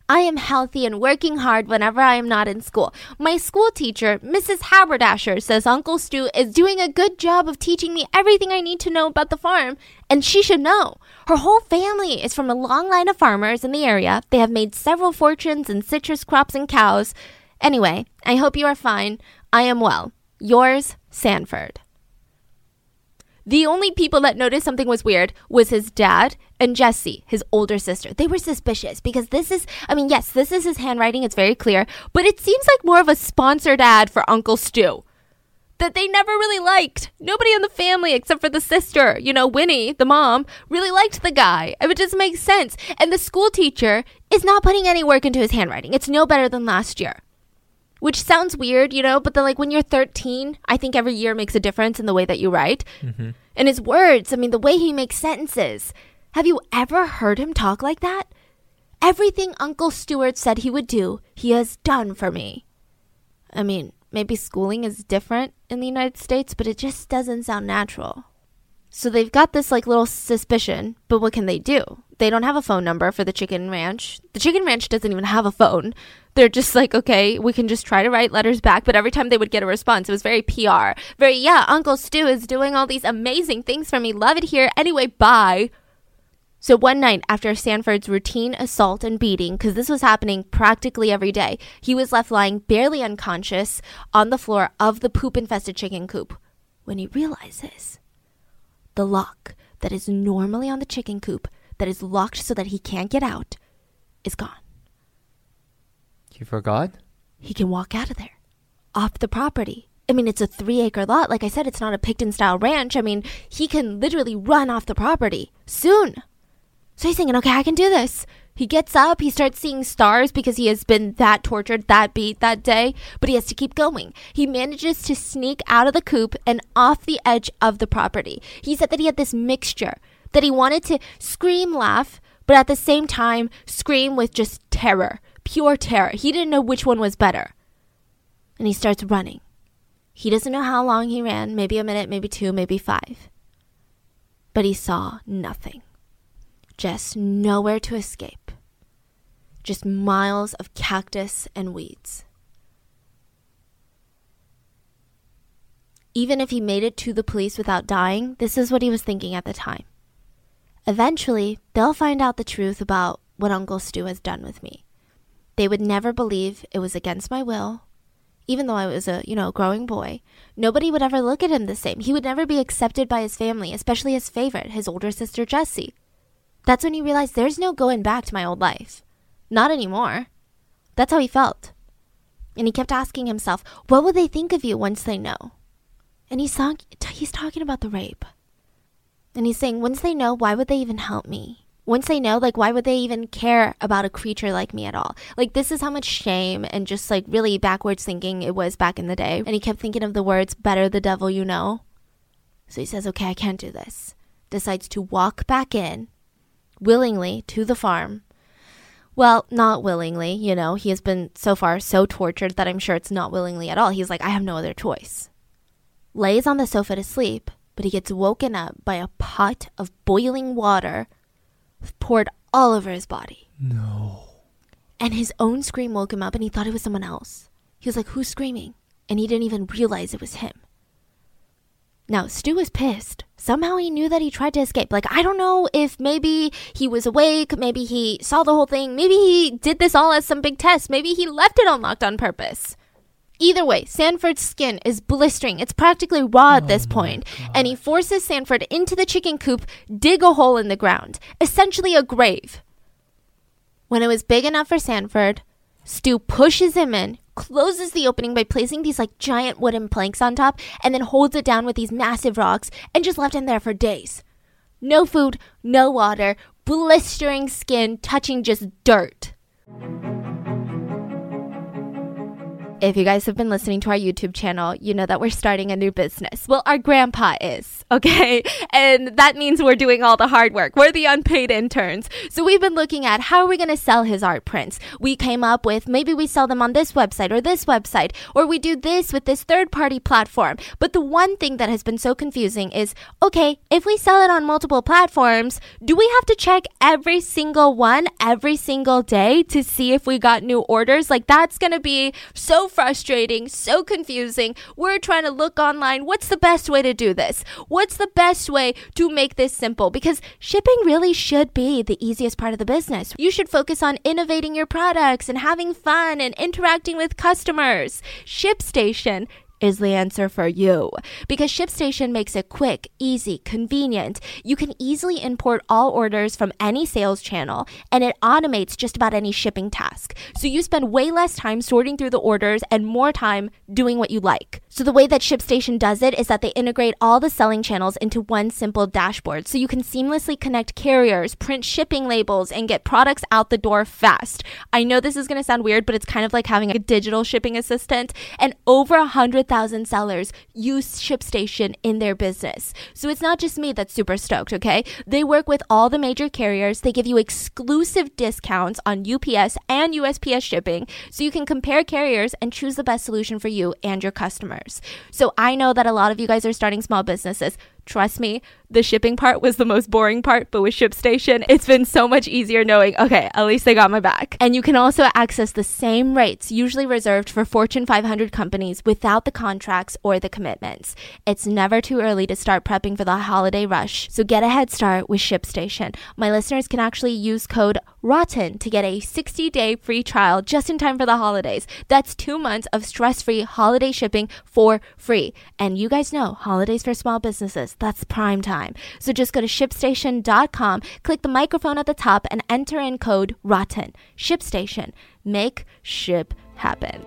B: I am healthy and working hard whenever I am not in school. My school teacher, Mrs. Haberdasher, says Uncle Stu is doing a good job of teaching me everything I need to know about the farm, and she should know. Her whole family is from a long line of farmers in the area. They have made several fortunes in citrus crops and cows. Anyway, I hope you are fine. I am well. Yours, Sanford. The only people that noticed something was weird was his dad and Jessie, his older sister. They were suspicious because this is his handwriting. It's very clear, but it seems like more of a sponsored ad for Uncle Stu that they never really liked. Nobody in the family except for the sister, Winnie, the mom, really liked the guy. It would just make sense. And the school teacher is not putting any work into his handwriting. It's no better than last year. Which sounds weird, but then when you're 13, I think every year makes a difference in the way that you write. Mm-hmm. And his words, the way he makes sentences. Have you ever heard him talk like that? Everything Uncle Stewart said he would do, he has done for me. Maybe schooling is different in the United States, but it just doesn't sound natural. So they've got this little suspicion, but what can they do? They don't have a phone number for the chicken ranch. The chicken ranch doesn't even have a phone. They're just okay, we can just try to write letters back. But every time they would get a response, it was very PR. Uncle Stu is doing all these amazing things for me. Love it here. Anyway, bye. So one night after Sanford's routine assault and beating, because this was happening practically every day, he was left lying barely unconscious on the floor of the poop-infested chicken coop when he realizes the lock that is normally on the chicken coop, that is locked so that he can't get out, is gone.
C: You forgot?
B: He can walk out of there, off the property. It's a 3-acre lot. Like I said, it's not a Picton-style ranch. He can literally run off the property soon. So he's thinking, okay, I can do this. He gets up, he starts seeing stars because he has been that tortured, that beat that day, but he has to keep going. He manages to sneak out of the coop and off the edge of the property. He said that he had this mixture, that he wanted to scream, laugh, but at the same time, scream with just terror, pure terror. He didn't know which one was better. And he starts running. He doesn't know how long he ran, maybe a minute, maybe 2, maybe 5. But he saw nothing. Just nowhere to escape. Just miles of cactus and weeds. Even if he made it to the police without dying, this is what he was thinking at the time. Eventually, they'll find out the truth about what Uncle Stu has done with me. They would never believe it was against my will. Even though I was a, growing boy, nobody would ever look at him the same. He would never be accepted by his family, especially his favorite, his older sister, Jessie. That's when he realized there's no going back to my old life. Not anymore. That's how he felt. And he kept asking himself, what will they think of you once they know? And he's talking about the rape. And he's saying, once they know, why would they even help me? Once they know, why would they even care about a creature like me at all? This is how much shame and just, really backwards thinking it was back in the day. And he kept thinking of the words, better the devil you know. So he says, okay, I can't do this. Decides to walk back in, willingly, to the farm. Well, not willingly, he has been so far so tortured that I'm sure it's not willingly at all. He's like, I have no other choice. Lays on the sofa to sleep, but he gets woken up by a pot of boiling water poured all over his body.
C: No.
B: And his own scream woke him up and he thought it was someone else. He was like, who's screaming? And he didn't even realize it was him. Now, Stu was pissed. Somehow he knew that he tried to escape. I don't know if maybe he was awake, maybe he saw the whole thing, maybe he did this all as some big test, maybe he left it unlocked on purpose. Either way, Sanford's skin is blistering. It's practically raw at this point. And he forces Sanford into the chicken coop, dig a hole in the ground, essentially a grave. When it was big enough for Sanford, Stu pushes him in, closes the opening by placing these giant wooden planks on top, and then holds it down with these massive rocks and just left him there for days. No food, no water, blistering skin touching just dirt. If you guys have been listening to our YouTube channel, you know that we're starting a new business. Well, our grandpa is, okay? And that means we're doing all the hard work. We're the unpaid interns. So we've been looking at how are we going to sell his art prints. We came up with maybe we sell them on this website, or we do this with this third-party platform. But the one thing that has been so confusing is, okay, if we sell it on multiple platforms, do we have to check every single one every single day to see if we got new orders? Like, that's going to be so frustrating, so confusing. We're trying to look online. What's the best way to do this? What's the best way to make this simple? Because shipping really should be the easiest part of the business. You should focus on innovating your products and having fun and interacting with customers. ShipStation is the answer for you because ShipStation makes it quick, easy, convenient. You can easily import all orders from any sales channel and it automates just about any shipping task. So you spend way less time sorting through the orders and more time doing what you like. So the way that ShipStation does it is that they integrate all the selling channels into one simple dashboard. So you can seamlessly connect carriers, print shipping labels, and get products out the door fast. I know this is going to sound weird, but it's kind of like having a digital shipping assistant. And over 100,000 sellers use ShipStation in their business. So it's not just me that's super stoked, okay? They work with all the major carriers. They give you exclusive discounts on UPS and USPS shipping. So you can compare carriers and choose the best solution for you and your customers. So I know that a lot of you guys are starting small businesses. Trust me, the shipping part was the most boring part, but with ShipStation, it's been so much easier knowing, okay, at least they got my back. And you can also access the same rates usually reserved for Fortune 500 companies without the contracts or the commitments. It's never too early to start prepping for the holiday rush, so get a head start with ShipStation. My listeners can actually use code ROTTEN to get a 60-day free trial just in time for the holidays. That's 2 months of stress-free holiday shipping for free. And you guys know, holidays for small businesses, that's prime time. So just go to ShipStation.com, click the microphone at the top, and enter in code ROTTEN. ShipStation. Make ship happen.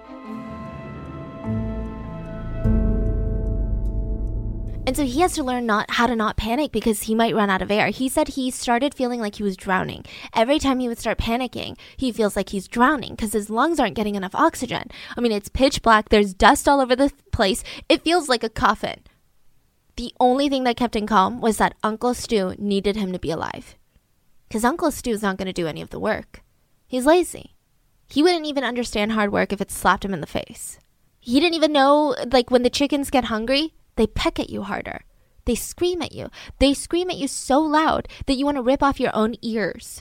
B: And so he has to learn how to not panic because he might run out of air. He said he started feeling like he was drowning. Every time he would start panicking, he feels like he's drowning because his lungs aren't getting enough oxygen. I mean, it's pitch black. There's dust all over the place. It feels like a coffin. The only thing that kept him calm was that Uncle Stu needed him to be alive. Because Uncle Stu's not going to do any of the work. He's lazy. He wouldn't even understand hard work if it slapped him in the face. He didn't even know, like, when the chickens get hungry, they peck at you harder. They scream at you. They scream at you so loud that you want to rip off your own ears.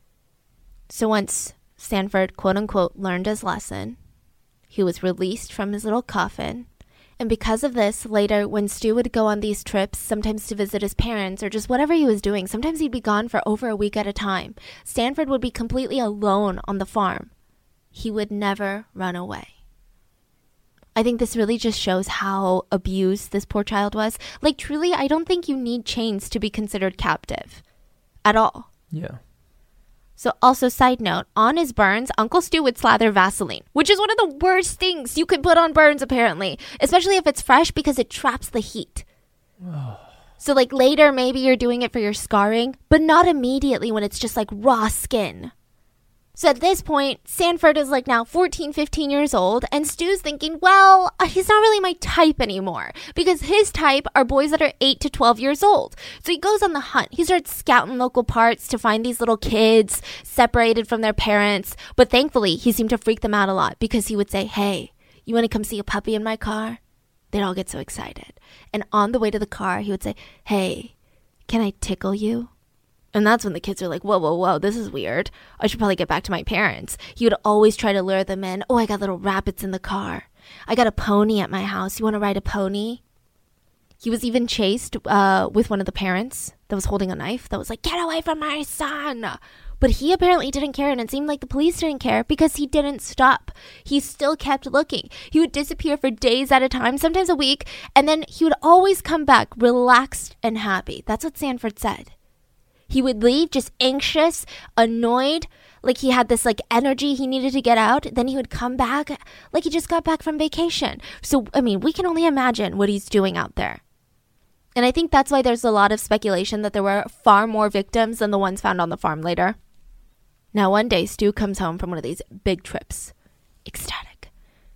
B: So once Stanford, quote unquote, learned his lesson, he was released from his little coffin. And because of this, later when Stu would go on these trips, sometimes to visit his parents or just whatever he was doing, sometimes he'd be gone for over a week at a time. Stanford would be completely alone on the farm. He would never run away. I think this really just shows how abused this poor child was. Like, truly, I don't think you need chains to be considered captive at all.
C: Yeah.
B: So also, side note, on his burns, Uncle Stu would slather Vaseline, which is one of the worst things you could put on burns, apparently, especially if it's fresh because it traps the heat. So, like, later, maybe you're doing it for your scarring, but not immediately when it's just like raw skin. So at this point, Stanford is like now 14, 15 years old, and Stu's thinking, well, he's not really my type anymore, because his type are boys that are 8 to 12 years old. So he goes on the hunt. He starts scouting local parks to find these little kids separated from their parents. But thankfully, he seemed to freak them out a lot because he would say, hey, you want to come see a puppy in my car? They'd all get so excited. And on the way to the car, he would say, hey, can I tickle you? And that's when the kids are like, whoa, whoa, whoa, this is weird. I should probably get back to my parents. He would always try to lure them in. Oh, I got little rabbits in the car. I got a pony at my house. You want to ride a pony? He was even chased with one of the parents that was holding a knife that was like, get away from my son. But he apparently didn't care, and it seemed like the police didn't care because he didn't stop. He still kept looking. He would disappear for days at a time, sometimes a week, and then he would always come back relaxed and happy. That's what Stanford said. He would leave just anxious, annoyed, like he had this like energy he needed to get out. Then he would come back like he just got back from vacation. So, I mean, we can only imagine what he's doing out there. And I think that's why there's a lot of speculation that there were far more victims than the ones found on the farm later. Now, one day, Stu comes home from one of these big trips. Ecstatic.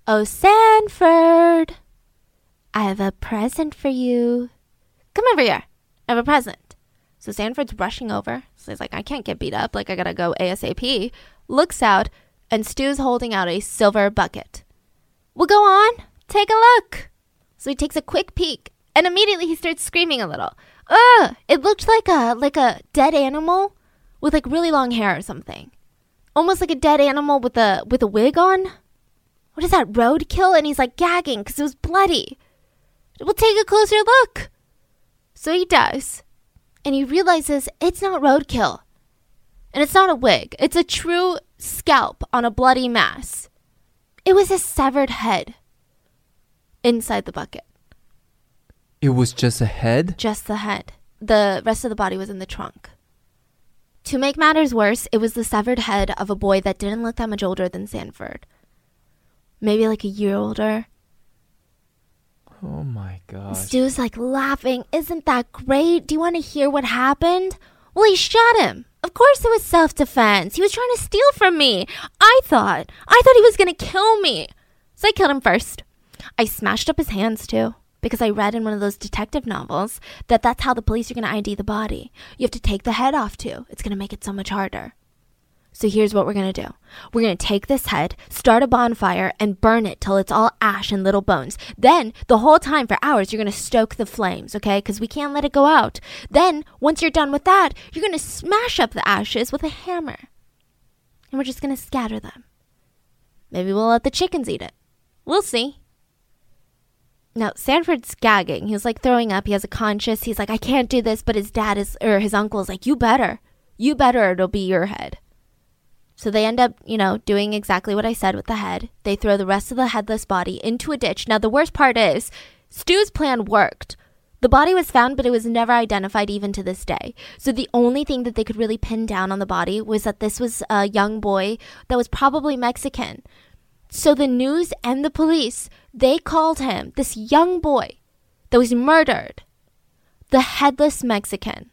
B: "Oh, Sanford, I have a present for you. Come over here. I have a present." So Sanford's rushing over. So he's like, I can't get beat up. Like, I gotta go ASAP. Looks out, and Stu's holding out a silver bucket. "Well, go on. Take a look." So he takes a quick peek, and immediately he starts screaming a little. Ugh! It looked like a dead animal with like really long hair or something. Almost like a dead animal with a wig on. What is that, roadkill? And he's like gagging because it was bloody. "We'll take a closer look." So he does. And he realizes it's not roadkill. And it's not a wig. It's a true scalp on a bloody mass. It was a severed head inside the bucket.
C: It was just a head?
B: Just the head. The rest of the body was in the trunk. To make matters worse, it was the severed head of a boy that didn't look that much older than Sanford. Maybe like a year older.
C: Oh my gosh.
B: Stu's like laughing. "Isn't that great? Do you want to hear what happened?" "Well, he shot him. Of course it was self-defense. He was trying to steal from me. I thought he was going to kill me. So I killed him first. I smashed up his hands too, because I read in one of those detective novels that that's how the police are going to ID the body. You have to take the head off too. It's going to make it so much harder. So here's what we're going to do. We're going to take this head, start a bonfire, and burn it till it's all ash and little bones. Then, the whole time for hours, you're going to stoke the flames, okay? Because we can't let it go out. Then, once you're done with that, you're going to smash up the ashes with a hammer. And we're just going to scatter them. Maybe we'll let the chickens eat it. We'll see." Now, Sanford's gagging. He was like throwing up. He has a conscience. He's like, I can't do this. But his uncle is like, you better, or it'll be your head. So they end up, doing exactly what I said with the head. They throw the rest of the headless body into a ditch. Now, the worst part is, Stu's plan worked. The body was found, but it was never identified even to this day. So the only thing that they could really pin down on the body was that this was a young boy that was probably Mexican. So the news and the police, they called him, this young boy that was murdered, the headless Mexican.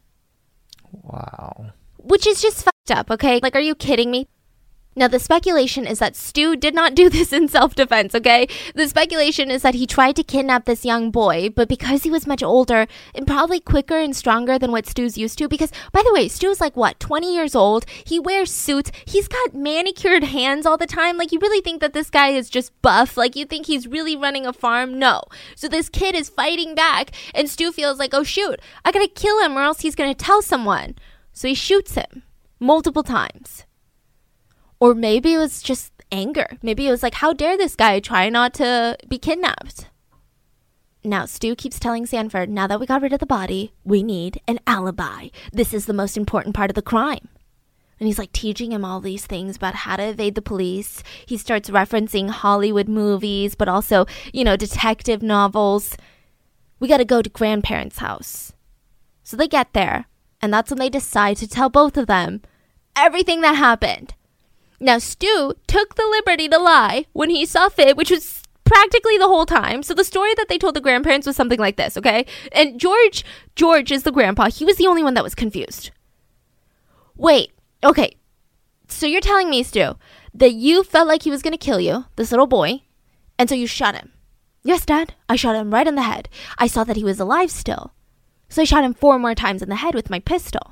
C: Wow.
B: Which is just fucked up, okay? Like, are you kidding me? Now, the speculation is that Stu did not do this in self-defense, okay? The speculation is that he tried to kidnap this young boy, but because he was much older and probably quicker and stronger than what Stu's used to, because, by the way, Stu's like, 20 years old? He wears suits. He's got manicured hands all the time. Like, you really think that this guy is just buff? Like, you think he's really running a farm? No. So this kid is fighting back, and Stu feels like, oh, shoot, I gotta kill him or else he's gonna tell someone. So he shoots him multiple times. Or maybe it was just anger. Maybe it was like, how dare this guy try not to be kidnapped? Now, Stu keeps telling Sanford, now that we got rid of the body, we need an alibi. This is the most important part of the crime. And he's like teaching him all these things about how to evade the police. He starts referencing Hollywood movies, but also, detective novels. We got to go to grandparents' house. So they get there, and that's when they decide to tell both of them everything that happened. Now, Stu took the liberty to lie when he saw fit, which was practically the whole time. So the story that they told the grandparents was something like this, okay? And George is the grandpa. He was the only one that was confused. Wait, okay. So you're telling me, Stu, that you felt like he was going to kill you, this little boy, and so you shot him. Yes, Dad. I shot him right in the head. I saw that he was alive still. So I shot him 4 more times in the head with my pistol.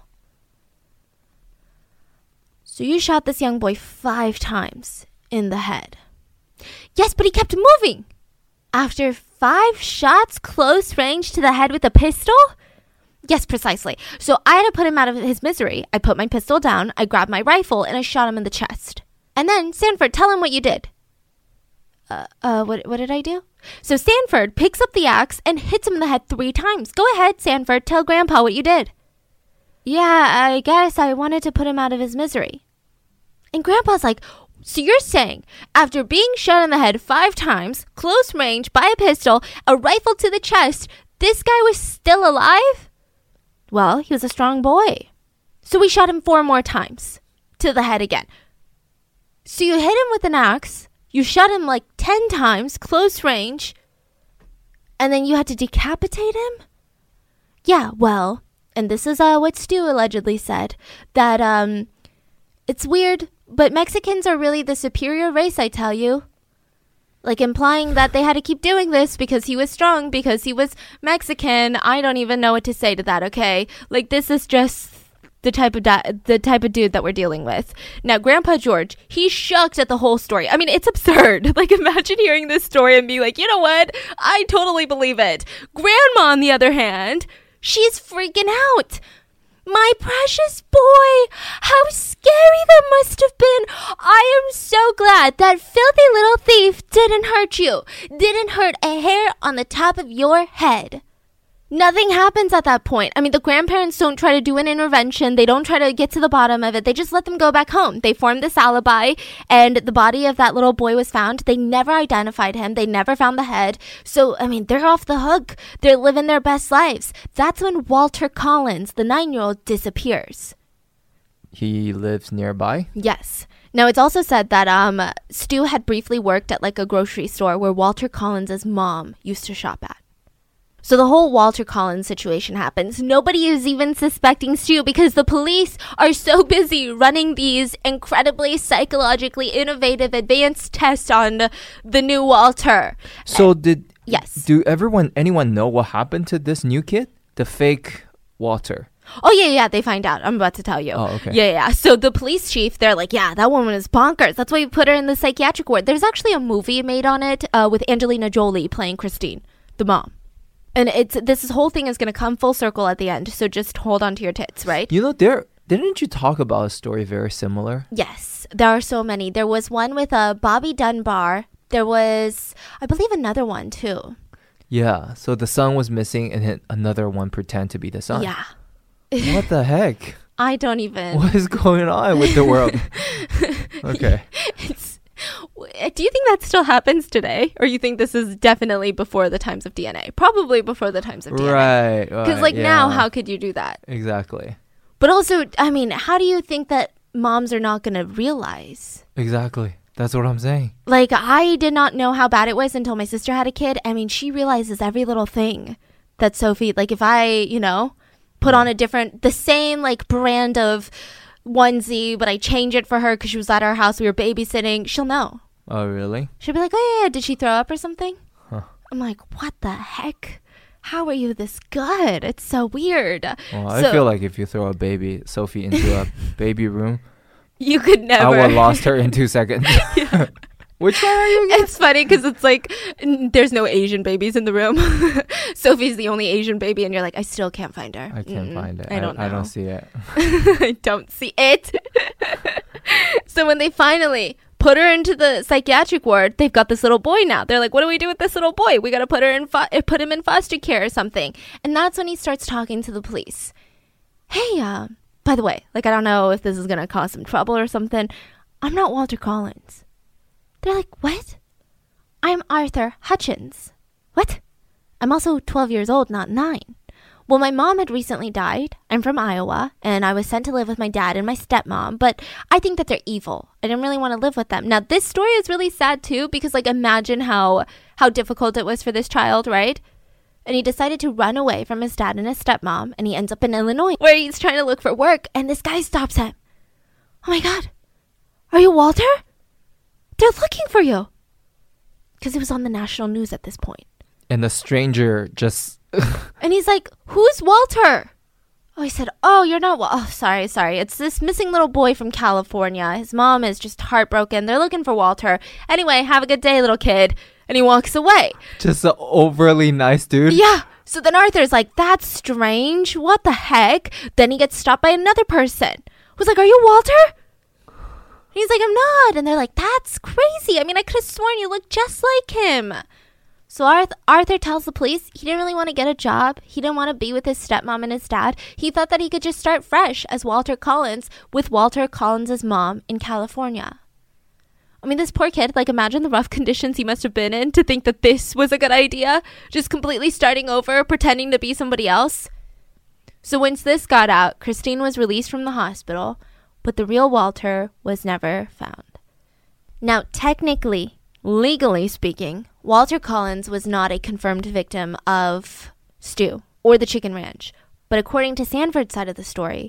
B: So you shot this young boy 5 times in the head. Yes, but he kept moving. After 5 shots close range to the head with a pistol? Yes, precisely. So I had to put him out of his misery. I put my pistol down, I grabbed my rifle, and I shot him in the chest. And then, Sanford, tell him what you did. What did I do? So Sanford picks up the axe and hits him in the head 3 times. Go ahead, Sanford, tell Grandpa what you did. Yeah, I guess I wanted to put him out of his misery. And Grandpa's like, so you're saying, after being shot in the head 5 times, close range, by a pistol, a rifle to the chest, this guy was still alive? Well, he was a strong boy. So we shot him 4 more times, to the head again. So you hit him with an axe, you shot him like 10 times, close range, and then you had to decapitate him? Yeah, well, and this is what Stu allegedly said, that it's weird, but Mexicans are really the superior race, I tell you. Like implying that they had to keep doing this because he was strong, because he was Mexican. I don't even know what to say to that, okay? Like this is just the type of dude that we're dealing with. Now, Grandpa George, he's shocked at the whole story. I mean, it's absurd. Like imagine hearing this story and being like, you know what? I totally believe it. Grandma, on the other hand, she's freaking out. My precious boy, how scary that must have been. I am so glad that filthy little thief didn't hurt you, didn't hurt a hair on the top of your head. Nothing happens at that point. I mean, the grandparents don't try to do an intervention. They don't try to get to the bottom of it. They just let them go back home. They formed this alibi, and the body of that little boy was found. They never identified him. They never found the head. So, I mean, they're off the hook. They're living their best lives. That's when Walter Collins, the 9-year-old, disappears.
C: He lives nearby?
B: Yes. Now, it's also said that Stu had briefly worked at like a grocery store where Walter Collins' mom used to shop at. So the whole Walter Collins situation happens. Nobody is even suspecting Stu because the police are so busy running these incredibly psychologically innovative advanced tests on the new Walter.
C: So
B: Yes.
C: Do anyone know what happened to this new kid? The fake Walter.
B: Oh, yeah, they find out. I'm about to tell you.
C: Oh, okay.
B: Yeah. So the police chief, they're like, yeah, that woman is bonkers. That's why we put her in the psychiatric ward. There's actually a movie made on it with Angelina Jolie playing Christine, the mom. And this whole thing is going to come full circle at the end, so just hold on to your tits, right?
C: You know, didn't you talk about a story very similar?
B: Yes, there are so many. There was one with Bobby Dunbar. There was, I believe, another one too.
C: Yeah, so the son was missing and then another one pretend to be the son.
B: Yeah.
C: What the heck?
B: I don't even...
C: What is going on with the world? Okay.
B: Do you think that still happens today? Or you think this is definitely before the times of DNA? Probably before the times of DNA.
C: Right.
B: Because now, how could you do that?
C: Exactly.
B: But also, I mean, how do you think that moms are not going to realize?
C: Exactly. That's what I'm saying.
B: Like, I did not know how bad it was until my sister had a kid. I mean, she realizes every little thing that Sophie, like if I, put on the same like brand of onesie, but I change it for her because she was at our house, we were babysitting, she'll know.
C: Oh, really?
B: She'll be like, oh yeah, did she throw up or something?
C: Huh.
B: I'm like, what the heck? How are you this good? It's so weird.
C: Well, I feel like if you throw a Sophie into a baby room,
B: you could never.
C: I would have lost her in 2 seconds. Which one are you again?
B: It's funny because it's like there's no Asian babies in the room. Sophie's the only Asian baby, and you're like, I still can't find her.
C: I can't find it.
B: I don't know.
C: I don't see it.
B: I don't see it. So when they finally put her into the psychiatric ward, they've got this little boy now. They're like, what do we do with this little boy? We got to put him in foster care or something. And that's when he starts talking to the police. Hey, by the way, like, I don't know if this is going to cause some trouble or something. I'm not Walter Collins. They're like, what? I'm Arthur Hutchins. What? I'm also 12 years old, not 9. Well, my mom had recently died. I'm from Iowa, and I was sent to live with my dad and my stepmom, but I think that they're evil. I didn't really want to live with them. Now, this story is really sad, too, because, like, imagine how difficult it was for this child, right? And he decided to run away from his dad and his stepmom, and he ends up in Illinois, where he's trying to look for work, and this guy stops him. Oh, my God. Are you Walter? They're looking for you. Because it was on the national news at this point.
C: And the stranger just...
B: And he's like, who's Walter? Oh, he said, oh, you're not... Oh, sorry. It's this missing little boy from California. His mom is just heartbroken. They're looking for Walter. Anyway, have a good day, little kid. And he walks away.
C: Just an overly nice dude.
B: Yeah. So then Arthur's like, that's strange. What the heck? Then he gets stopped by another person who's like, are you Walter? He's like, I'm not. And they're like, that's crazy. I mean, I could have sworn you look just like him. So Arthur tells the police he didn't really want to get a job. He didn't want to be with his stepmom and his dad. He thought that he could just start fresh as Walter Collins with Walter Collins' mom in California. I mean, this poor kid, like, imagine the rough conditions he must have been in to think that this was a good idea. Just completely starting over, pretending to be somebody else. So once this got out, Christine was released from the hospital, but the real Walter was never found. Now, technically, legally speaking, Walter Collins was not a confirmed victim of Stu or the Chicken Ranch. But according to Sanford's side of the story,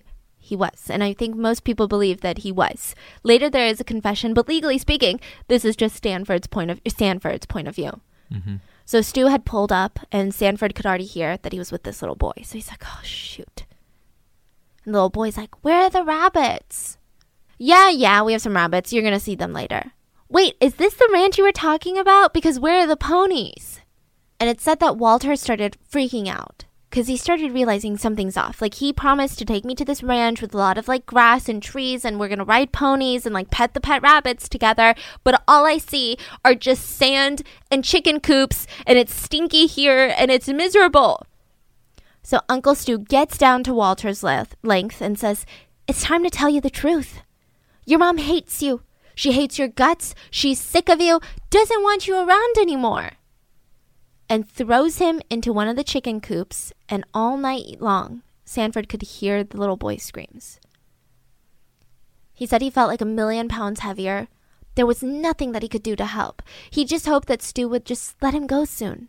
B: he was. And I think most people believe that he was. Later, there is a confession, but legally speaking, this is just Sanford's point of view.
C: Mm-hmm.
B: So Stu had pulled up, and Sanford could already hear that he was with this little boy. So he's like, oh, shoot. And the little boy's like, where are the rabbits? Yeah, we have some rabbits. You're going to see them later. Wait, is this the ranch you were talking about? Because where are the ponies? And it said that Walter started freaking out because he started realizing something's off. Like, he promised to take me to this ranch with a lot of, like, grass and trees, and we're going to ride ponies and, like, pet the pet rabbits together. But all I see are just sand and chicken coops, and it's stinky here, and it's miserable. So Uncle Stu gets down to Walter's length and says, it's time to tell you the truth. Your mom hates you. She hates your guts. She's sick of you. Doesn't want you around anymore. And throws him into one of the chicken coops, and all night long, Sanford could hear the little boy's screams. He said he felt like 1,000,000 pounds heavier. There was nothing that he could do to help. He just hoped that Stu would just let him go soon.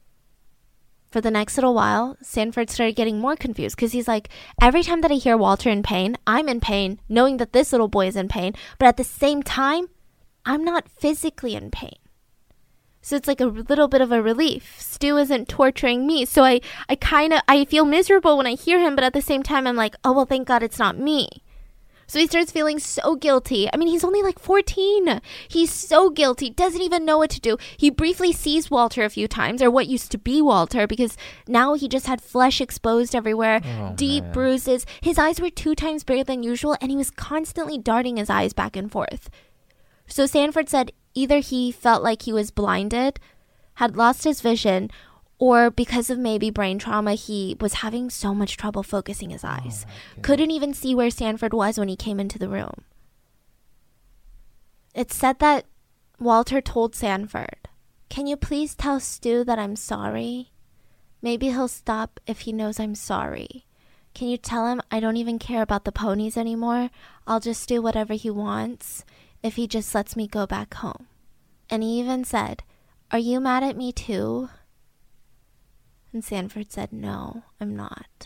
B: For the next little while, Sanford started getting more confused because he's like, every time that I hear Walter in pain, I'm in pain, knowing that this little boy is in pain, but at the same time, I'm not physically in pain. So it's like a little bit of a relief. Stu isn't torturing me. So I feel miserable when I hear him, but at the same time, I'm like, oh, well, thank God it's not me. So he starts feeling so guilty. I mean, he's only like 14. He's so guilty, doesn't even know what to do. He briefly sees Walter a few times, or what used to be Walter, because now he just had flesh exposed everywhere, deep bruises. His eyes were 2 times bigger than usual, and he was constantly darting his eyes back and forth. So Sanford said either he felt like he was blinded, had lost his vision, or because of maybe brain trauma, he was having so much trouble focusing his eyes. Couldn't even see where Sanford was when he came into the room. It's said that Walter told Sanford, can you please tell Stu that I'm sorry? Maybe he'll stop if he knows I'm sorry. Can you tell him I don't even care about the ponies anymore? I'll just do whatever he wants if he just lets me go back home. And he even said, are you mad at me too? And Sanford said, no, I'm not.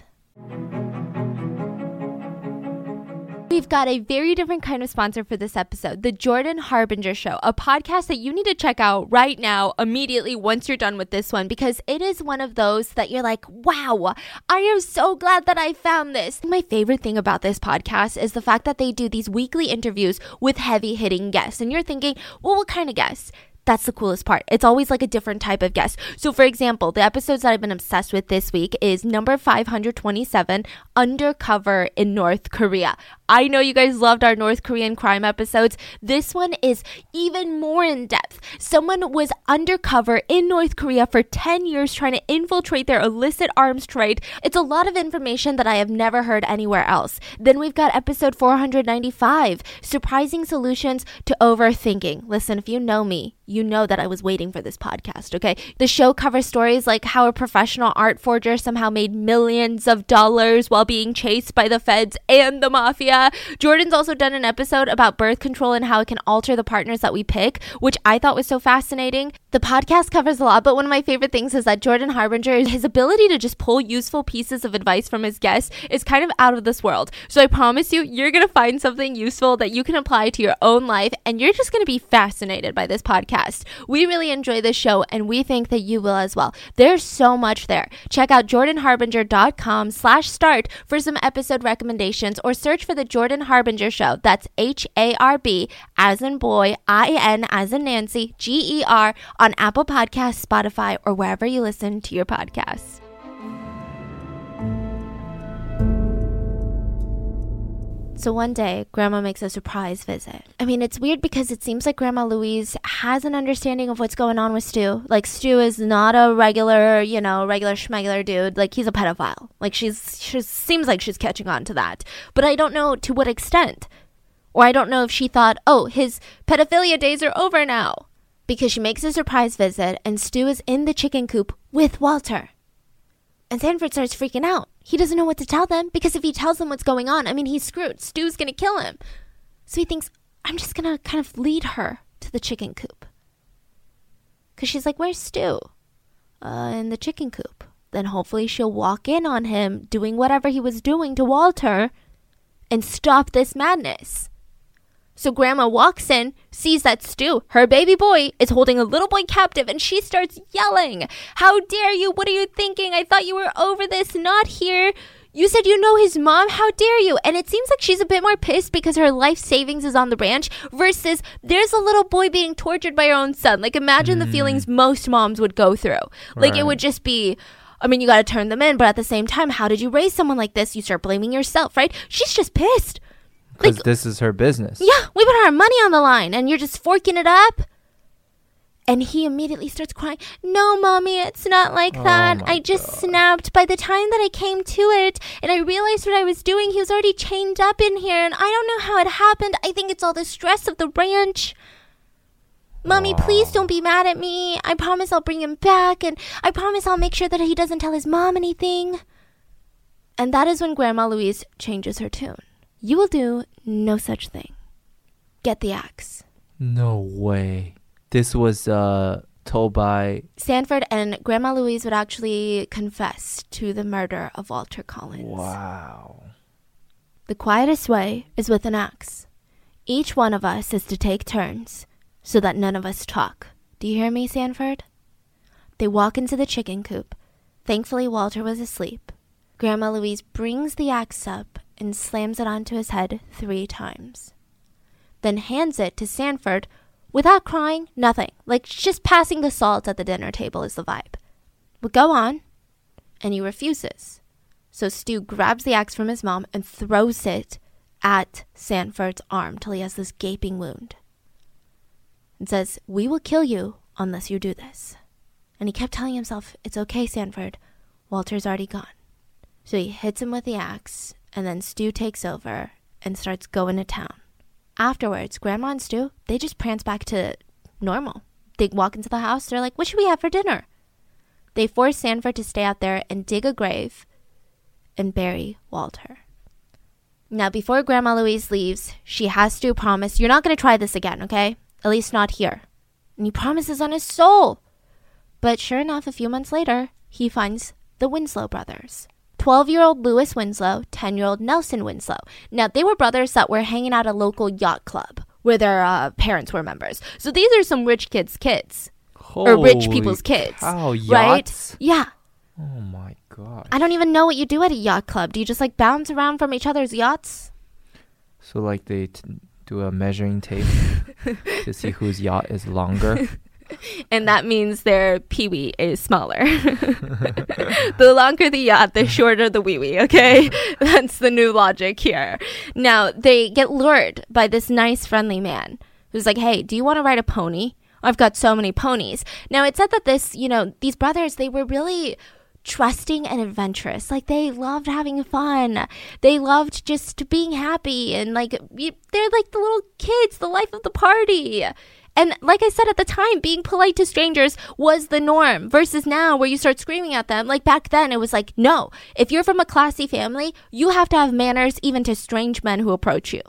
B: We've got a very different kind of sponsor for this episode, The Jordan Harbinger Show, a podcast that you need to check out right now, immediately, once you're done with this one, because it is one of those that you're like, wow, I am so glad that I found this. My favorite thing about this podcast is the fact that they do these weekly interviews with heavy-hitting guests. And you're thinking, well, what kind of guests? That's the coolest part. It's always like a different type of guest. So for example, the episodes that I've been obsessed with this week is number 527, Undercover in North Korea. I know you guys loved our North Korean crime episodes. This one is even more in depth. Someone was undercover in North Korea for 10 years trying to infiltrate their illicit arms trade. It's a lot of information that I have never heard anywhere else. Then we've got episode 495, Surprising Solutions to Overthinking. Listen, if you know me, you know that I was waiting for this podcast, okay? The show covers stories like how a professional art forger somehow made millions of dollars while being chased by the feds and the mafia. Jordan's also done an episode about birth control and how it can alter the partners that we pick, which I thought was so fascinating. The podcast covers a lot, but one of my favorite things is that Jordan Harbinger, his ability to just pull useful pieces of advice from his guests is kind of out of this world. So I promise you, you're going to find something useful that you can apply to your own life, and you're just going to be fascinated by this podcast. We really enjoy this show, and we think that you will as well. There's so much there. Check out jordanharbinger.com/start for some episode recommendations, or search for The Jordan Harbinger Show. That's HARB as in boy, IN as in Nancy, GER on Apple Podcasts, Spotify, or wherever you listen to your podcasts. So one day, Grandma makes a surprise visit. I mean, it's weird because it seems like Grandma Louise has an understanding of what's going on with Stu. Like, Stu is not a regular schmegular dude. Like, he's a pedophile. Like, she seems like she's catching on to that. But I don't know to what extent. Or I don't know if she thought, oh, his pedophilia days are over now. Because she makes a surprise visit, and Stu is in the chicken coop with Walter. And Sanford starts freaking out. He doesn't know what to tell them, because if he tells them what's going on, I mean, he's screwed. Stu's going to kill him. So he thinks, I'm just going to kind of lead her to the chicken coop. Because she's like, where's Stu? In the chicken coop. Then hopefully she'll walk in on him doing whatever he was doing to Walter, and stop this madness. So Grandma walks in, sees that Stu, her baby boy, is holding a little boy captive, and she starts yelling, "How dare you? What are you thinking? I thought you were over this, not here. You said you know his mom? How dare you?" And it seems like she's a bit more pissed because her life savings is on the ranch versus there's a little boy being tortured by her own son. Like, imagine the feelings most moms would go through. Like,
C: Right.
B: it would just be, I mean, you got to turn them in, but at the same time, how did you raise someone like this? You start blaming yourself, right? She's just pissed.
C: Because
B: Like,
C: this is her business.
B: yeah, we put our money on the line and you're just forking it up. And he immediately starts crying. "No, Mommy, it's not like that.
C: my
B: I just
C: God.
B: snapped. By the time that I came to it and I realized what I was doing, he was already chained up in here. And I don't know how it happened. I think it's all the stress of the ranch. Mommy, please don't be mad at me. I promise I'll bring him back. And I promise I'll make sure that he doesn't tell his mom anything." And that is when Grandma Louise changes her tune. "You will do no such thing. Get the axe."
C: No way. This was told by...
B: Sanford and Grandma Louise would actually confess to the murder of Walter Collins.
C: Wow.
B: The quietest way is with an axe. Each one of us is to take turns so that none of us talk. Do you hear me, Sanford? They walk into the chicken coop. Thankfully, Walter was asleep. Grandma Louise brings the axe up and slams it onto his head 3 times. Then hands it to Sanford without crying, nothing. Like, just passing the salt at the dinner table is the vibe. But go on. And he refuses. So Stu grabs the axe from his mom and throws it at Sanford's arm till he has this gaping wound. And says, "We will kill you unless you do this." And he kept telling himself, "It's okay, Sanford. Walter's already gone." So he hits him with the axe, and then Stu takes over and starts going to town. Afterwards, Grandma and Stu, they just prance back to normal. They walk into the house. They're like, "What should we have for dinner?" They force Sanford to stay out there and dig a grave and bury Walter. Now, before Grandma Louise leaves, she has Stu promise, "You're not going to try this again, okay? At least not here." And he promises on his soul. But sure enough, a few months later, he finds the Winslow brothers. 12-year-old Lewis Winslow, 10-year-old Nelson Winslow. Now, they were brothers that were hanging out at a local yacht club where their parents were members. So these are some rich kids' kids. Or rich people's kids.
C: Cow,
B: right?
C: yachts?
B: Yeah.
C: Oh my god.
B: I don't even know what you do at a yacht club. Do you just like bounce around from each other's yachts?
C: So like they do a measuring tape to see whose yacht is longer.
B: And that means their pee-wee is smaller. The longer the yacht, the shorter the wee-wee, okay? That's the new logic here. Now, they get lured by this nice, friendly man who's like, "Hey, do you want to ride a pony? I've got so many ponies." Now, it said that these brothers, they were really trusting and adventurous. Like, they loved having fun. They loved just being happy. And, like, they're like the little kids, the life of the party. And like I said at the time, being polite to strangers was the norm versus now where you start screaming at them. Like back then, it was like, no, if you're from a classy family, you have to have manners even to strange men who approach you.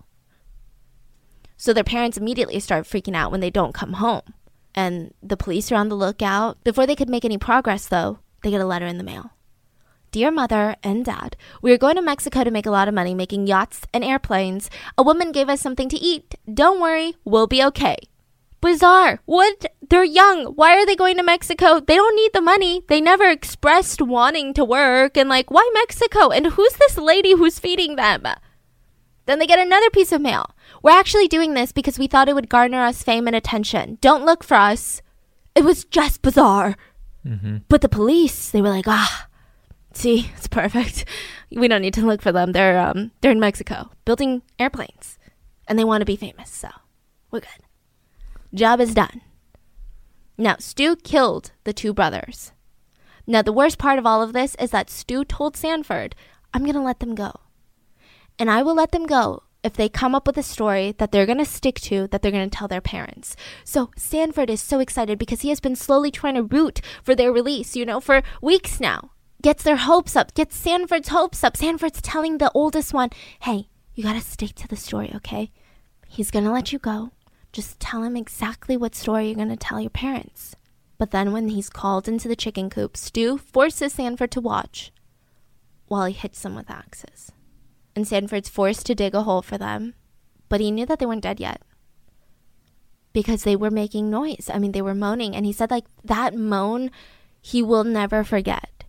B: So their parents immediately start freaking out when they don't come home. And the police are on the lookout. Before they could make any progress, though, they get a letter in the mail. "Dear Mother and Dad, we are going to Mexico to make a lot of money making yachts and airplanes. A woman gave us something to eat. Don't worry, we'll be okay." Bizarre. What? They're young. Why are they going to Mexico? They don't need the money. They never expressed wanting to work. And like, why Mexico? And who's this lady who's feeding them? Then they get another piece of mail. "We're actually doing this because we thought it would garner us fame and attention. Don't look for us." It was just bizarre.
C: Mm-hmm.
B: But the police, they were like, see, it's perfect. We don't need to look for them. They're in Mexico building airplanes. And they want to be famous, so we're good. Job is done. Now, Stu killed the 2 brothers. Now, the worst part of all of this is that Stu told Sanford, "I'm going to let them go. And I will let them go if they come up with a story that they're going to stick to, that they're going to tell their parents." So Sanford is so excited because he has been slowly trying to root for their release, for weeks now. Gets their hopes up, gets Sanford's hopes up. Sanford's telling the oldest one, "Hey, you got to stick to the story, okay? He's going to let you go. Just tell him exactly what story you're going to tell your parents." But then when he's called into the chicken coop, Stu forces Sanford to watch while he hits them with axes. and Sanford's forced to dig a hole for them. But he knew that they weren't dead yet because they were making noise. I mean, they were moaning. And he said, like, that moan he will never forget.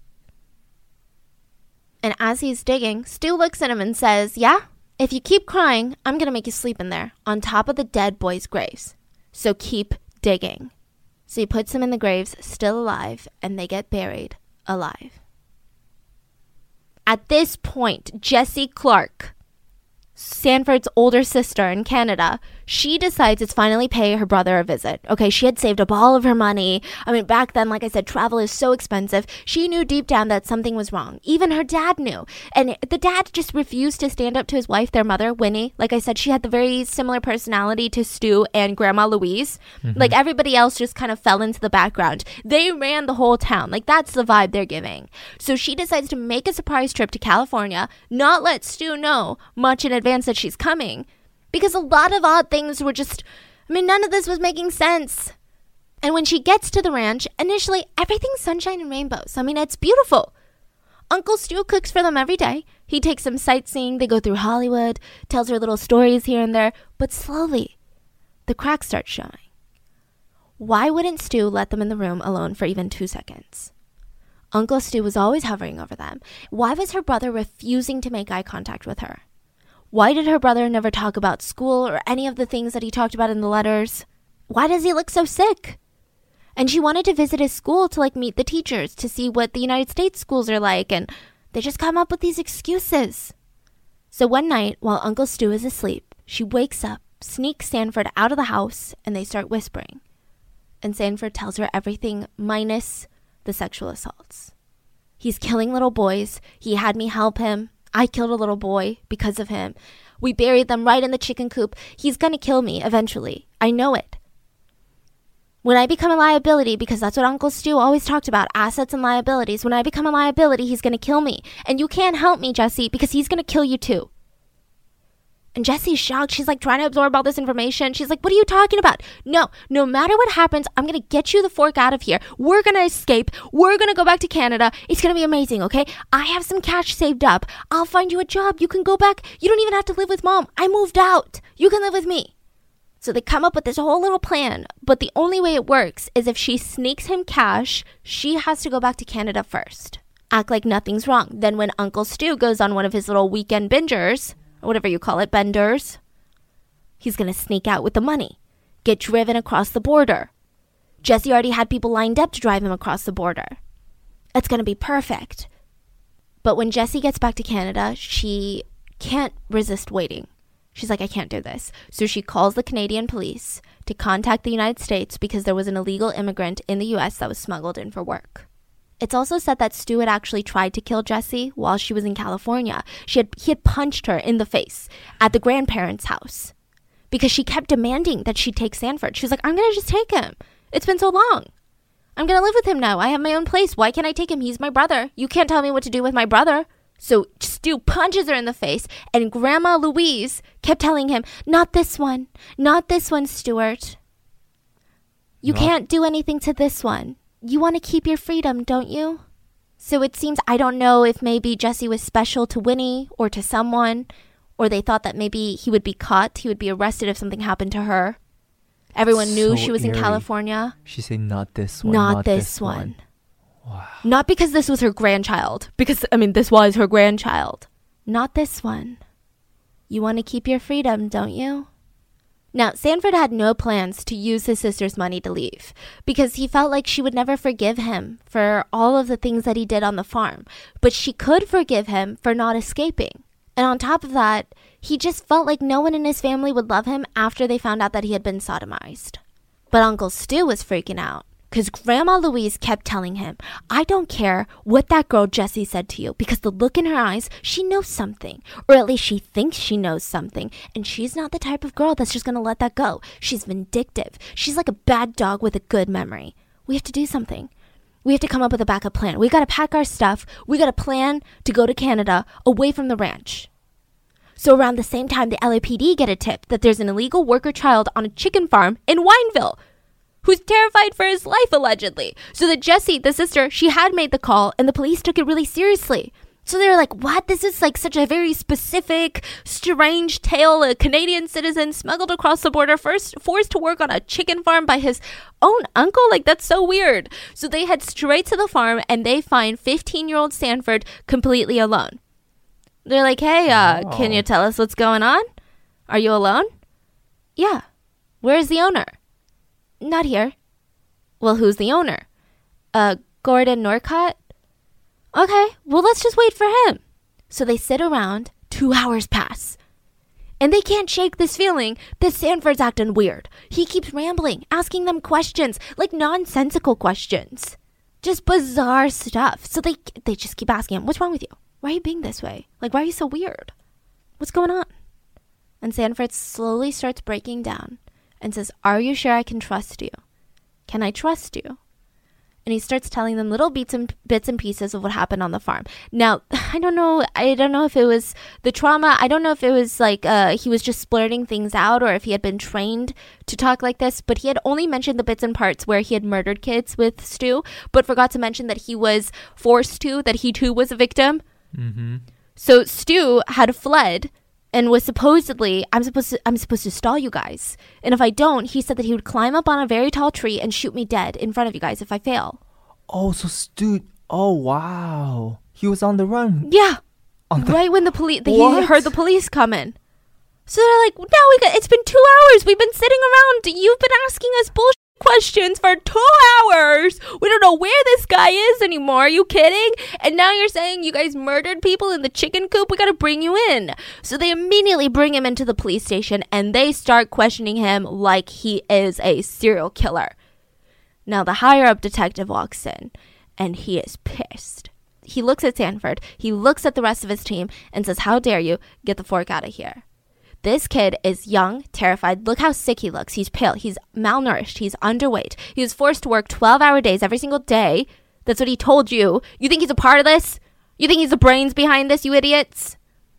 B: And as he's digging, Stu looks at him and says, yeah, if you keep crying, I'm going to make you sleep in there on top of the dead boys' graves. So keep digging. So he puts them in the graves, still alive, and they get buried alive. At this point, Jessie Clark, Sanford's older sister in Canada, she decides it's finally pay her brother a visit. Okay, she had saved up all of her money. I mean, back then, like I said, travel is so expensive. She knew deep down that something was wrong. Even her dad knew. And the dad just refused to stand up to his wife, their mother, Winnie. Like I said, she had the very similar personality to Stu and Grandma Louise. Mm-hmm. Like everybody else just kind of fell into the background. They ran the whole town. Like that's the vibe they're giving. So she decides to make a surprise trip to California, not let Stu know much in advance that she's coming, because a lot of odd things were just, I mean, none of this was making sense. And when she gets to the ranch, initially everything's sunshine and rainbows. I mean, it's beautiful. Uncle Stu cooks for them every day. He takes them sightseeing. They go through Hollywood, tells her little stories here and there, but slowly the cracks start showing. Why wouldn't Stu let them in the room alone for even 2 seconds? Uncle Stu was always hovering over them. Why was her brother refusing to make eye contact with her? Why did her brother never talk about school or any of the things that he talked about in the letters? Why does he look so sick? And she wanted to visit his school to meet the teachers, to see what the United States schools are like, and they just come up with these excuses. So one night, while Uncle Stu is asleep, she wakes up, sneaks Sanford out of the house, and they start whispering. And Sanford tells her everything minus the sexual assaults. He's killing little boys. He had me help him. I killed a little boy because of him. We buried them right in the chicken coop. He's going to kill me eventually. I know it. When I become a liability, because that's what Uncle Stu always talked about, assets and liabilities. When I become a liability, he's going to kill me. And you can't help me, Jessie, because he's going to kill you too. And Jessie's shocked. She's trying to absorb all this information. She's like, what are you talking about? No matter what happens, I'm going to get you the fork out of here. We're going to escape. We're going to go back to Canada. It's going to be amazing, okay? I have some cash saved up. I'll find you a job. You can go back. You don't even have to live with Mom. I moved out. You can live with me. So they come up with this whole little plan. But the only way it works is if she sneaks him cash, she has to go back to Canada first. Act like nothing's wrong. Then when Uncle Stu goes on one of his little weekend bingers, or whatever you call it, benders, he's going to sneak out with the money, get driven across the border. Jessie already had people lined up to drive him across the border. It's going to be perfect. But when Jessie gets back to Canada, she can't resist waiting. She's like, I can't do this. So she calls the Canadian police to contact the United States because there was an illegal immigrant in the U.S. that was smuggled in for work. It's also said that Stu had actually tried to kill Jessie while she was in California. He had punched her in the face at the grandparents' house because she kept demanding that she take Sanford. She was like, I'm going to just take him. It's been so long. I'm going to live with him now. I have my own place. Why can't I take him? He's my brother. You can't tell me what to do with my brother. So Stu punches her in the face, and Grandma Louise kept telling him, not this one, Stuart. You can't do anything to this one. You want to keep your freedom, don't you? So it seems, I don't know if maybe Jessie was special to Winnie or to someone, or they thought that maybe he would be caught, he would be arrested if something happened to her. Everyone knew she was in California.
C: She said, not this one.
B: Not this one.
C: Wow.
B: Not because this was her grandchild. Because, this was her grandchild. Not this one. You want to keep your freedom, don't you? Now, Sanford had no plans to use his sister's money to leave because he felt like she would never forgive him for all of the things that he did on the farm. But she could forgive him for not escaping. And on top of that, he just felt like no one in his family would love him after they found out that he had been sodomized. But Uncle Stu was freaking out because Grandma Louise kept telling him, I don't care what that girl Jessie said to you, because the look in her eyes, she knows something, or at least she thinks she knows something, and she's not the type of girl that's just going to let that go. She's vindictive. She's like a bad dog with a good memory. We have to do something. We have to come up with a backup plan. We got to pack our stuff. We got to plan to go to Canada away from the ranch. So around the same time, the LAPD get a tip that there's an illegal worker child on a chicken farm in Wineville who's terrified for his life, allegedly. So that Jessie, the sister, she had made the call, and the police took it really seriously. So they're like, what? This is like such a very specific, strange tale. A Canadian citizen smuggled across the border, first forced to work on a chicken farm by his own uncle? Like, that's so weird. So they head straight to the farm and they find 15-year-old Sanford completely alone. They're like, hey, can you tell us what's going on? Are you alone? Yeah. Where's the owner? Not here. Well, who's the owner? Gordon Norcott? Okay, well, let's just wait for him. So they sit around. 2 hours pass. And they can't shake this feeling that Sanford's acting weird. He keeps rambling, asking them questions, like nonsensical questions. Just bizarre stuff. So they just keep asking him, what's wrong with you? Why are you being this way? Like, why are you so weird? What's going on? And Sanford slowly starts breaking down and says, are you sure I can trust you? Can I trust you? And he starts telling them little bits and pieces of what happened on the farm. Now, I don't know if it was the trauma. I don't know if it was like he was just blurting things out or if he had been trained to talk like this. But he had only mentioned the bits and parts where he had murdered kids with Stu, but forgot to mention that he was forced to, that he too was a victim.
C: Mm-hmm.
B: So Stu had fled and was supposedly, I'm supposed to stall you guys. And if I don't, he said that he would climb up on a very tall tree and shoot me dead in front of you guys if I fail.
C: Oh, so Stu, oh wow. He was on the run.
B: Yeah. Right when he heard the police come in. So they're like, no, it's been 2 hours. We've been sitting around. You've been asking us bullshit questions for 2 hours. We don't know where this guy is anymore. Are you kidding? And now you're saying you guys murdered people in the chicken coop? We gotta bring you in. So they immediately bring him into the police station and they start questioning him like he is a serial killer. Now the higher up detective walks in and he is pissed. He looks at Sanford, he looks at the rest of his team and says, how dare you get the fork out of here. This kid is young, terrified. Look how sick he looks. He's pale. He's malnourished. He's underweight. He was forced to work 12-hour days every single day. That's what he told you. You think he's a part of this? You think he's the brains behind this, you idiots?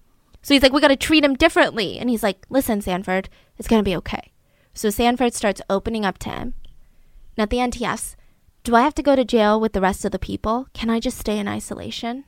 B: So he's like, we got to treat him differently. And he's like, listen, Sanford, it's going to be okay. So Sanford starts opening up to him. And at the end, he asks, do I have to go to jail with the rest of the people? Can I just stay in isolation?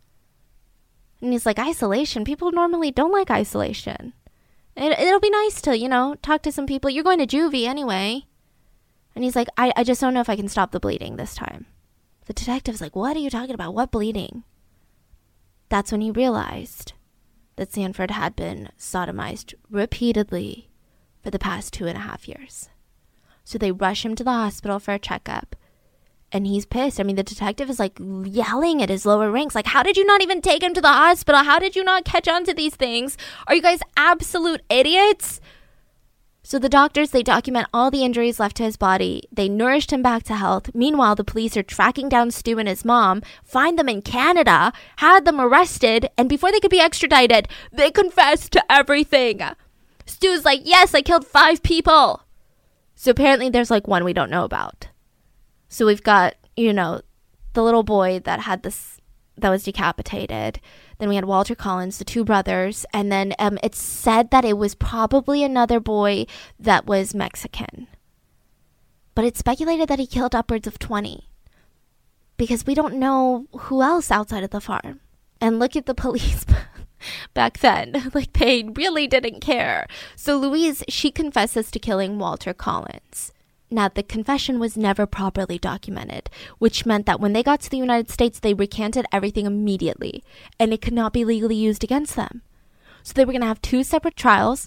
B: And he's like, isolation? People normally don't like isolation. It'll be nice to, talk to some people. You're going to juvie anyway. And he's like, I just don't know if I can stop the bleeding this time. The detective's like, what are you talking about? What bleeding? That's when he realized that Sanford had been sodomized repeatedly for the past 2.5 years. So they rush him to the hospital for a checkup. And he's pissed. I mean, the detective is like yelling at his lower ranks. Like, how did you not even take him to the hospital? How did you not catch on to these things? Are you guys absolute idiots? So the doctors, they document all the injuries left to his body. They nourished him back to health. Meanwhile, the police are tracking down Stu and his mom, find them in Canada, had them arrested, and before they could be extradited, they confessed to everything. Stu's like, yes, I killed 5 people. So apparently there's like one we don't know about. So we've got, the little boy that was decapitated. Then we had Walter Collins, the 2 brothers. And then it's said that it was probably another boy that was Mexican. But it's speculated that he killed upwards of 20. Because we don't know who else outside of the farm. And look at the police back then. Like, they really didn't care. So Louise, she confesses to killing Walter Collins. Now, the confession was never properly documented, which meant that when they got to the United States, they recanted everything immediately, and it could not be legally used against them. So they were going to have 2 separate trials.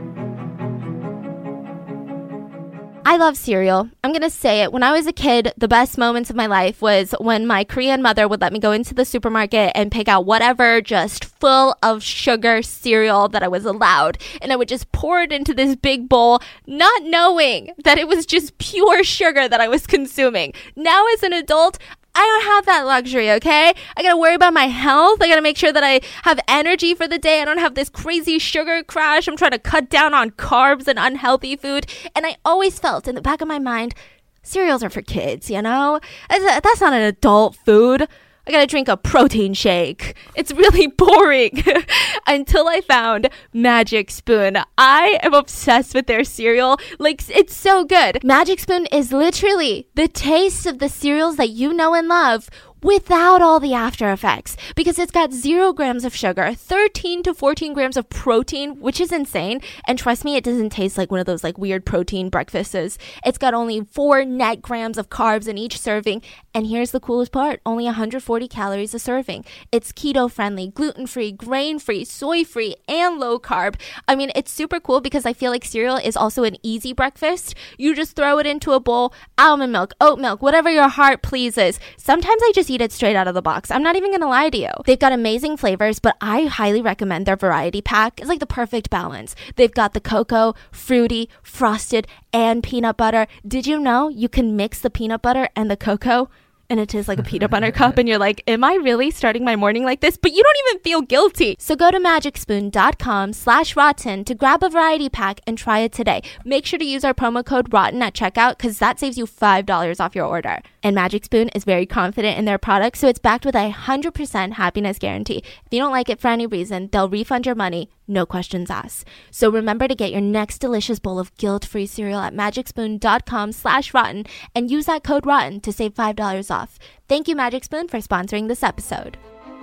B: I love cereal. I'm going to say it. When I was a kid, the best moments of my life was when my Korean mother would let me go into the supermarket and pick out whatever just full of sugar cereal that I was allowed. And I would just pour it into this big bowl, not knowing that it was just pure sugar that I was consuming. Now as an adult, I don't have that luxury, okay? I gotta worry about my health. I gotta make sure that I have energy for the day. I don't have this crazy sugar crash. I'm trying to cut down on carbs and unhealthy food. And I always felt in the back of my mind, cereals are for kids, That's not an adult food. I gotta drink a protein shake. It's really boring. Until I found Magic Spoon. I am obsessed with their cereal. Like, it's so good. Magic Spoon is literally the taste of the cereals that you know and love without all the after effects, because it's got 0 grams of sugar, 13 to 14 grams of protein, which is insane. And trust me, it doesn't taste like one of those like weird protein breakfasts. It's got only 4 net grams of carbs in each serving. And here's the coolest part, only 140 calories a serving. It's keto friendly, gluten-free, grain-free, soy-free, and low carb. I mean, it's super cool because I feel like cereal is also an easy breakfast. You just throw it into a bowl, almond milk, oat milk, whatever your heart pleases. Sometimes I just eat it straight out of the box. I'm not even gonna lie to you. They've got amazing flavors, but I highly recommend their variety pack. It's like the perfect balance. They've got the cocoa, fruity, frosted, and peanut butter. Did you know you can mix the peanut butter and the cocoa? And it is like a peanut butter cup, and you're like, am I really starting my morning like this? But you don't even feel guilty. So go to magicspoon.com/rotten to grab a variety pack and try it today. Make sure to use our promo code ROTTEN at checkout because that saves you $5 off your order. And Magic Spoon is very confident in their product, so it's backed with a 100% happiness guarantee. If you don't like it for any reason, they'll refund your money, no questions asked. So remember to get your next delicious bowl of guilt-free cereal at magicspoon.com/rotten and use that code ROTTEN to save $5 off. Thank you, Magic Spoon, for sponsoring this episode.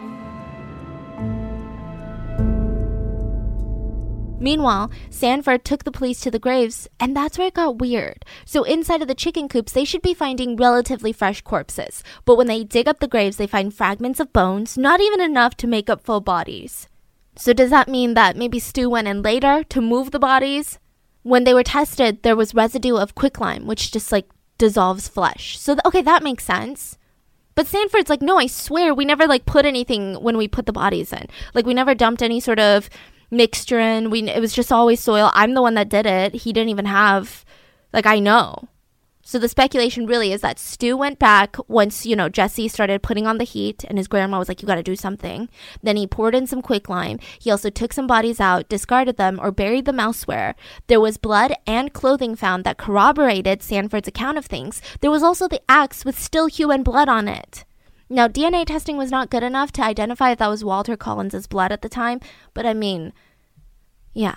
B: Meanwhile, Sanford took the police to the graves, and that's where it got weird. So inside of the chicken coops, they should be finding relatively fresh corpses. But when they dig up the graves, they find fragments of bones, not even enough to make up full bodies. So does that mean that maybe Stu went in later to move the bodies? When they were tested, there was residue of quicklime, which just like dissolves flesh. So, okay, that makes sense. But Sanford's like, no, I swear, we never like put anything when we put the bodies in. Like we never dumped any sort of mixture in. It was just always soil. I'm the one that did it. He didn't even have, like, I know. So the speculation really is that Stu went back once, Jesse started putting on the heat and his grandma was like, you got to do something. Then he poured in some quicklime. He also took some bodies out, discarded them, or buried them elsewhere. There was blood and clothing found that corroborated Sanford's account of things. There was also the axe with still human blood on it. Now, DNA testing was not good enough to identify if that was Walter Collins' blood at the time, but I mean, yeah.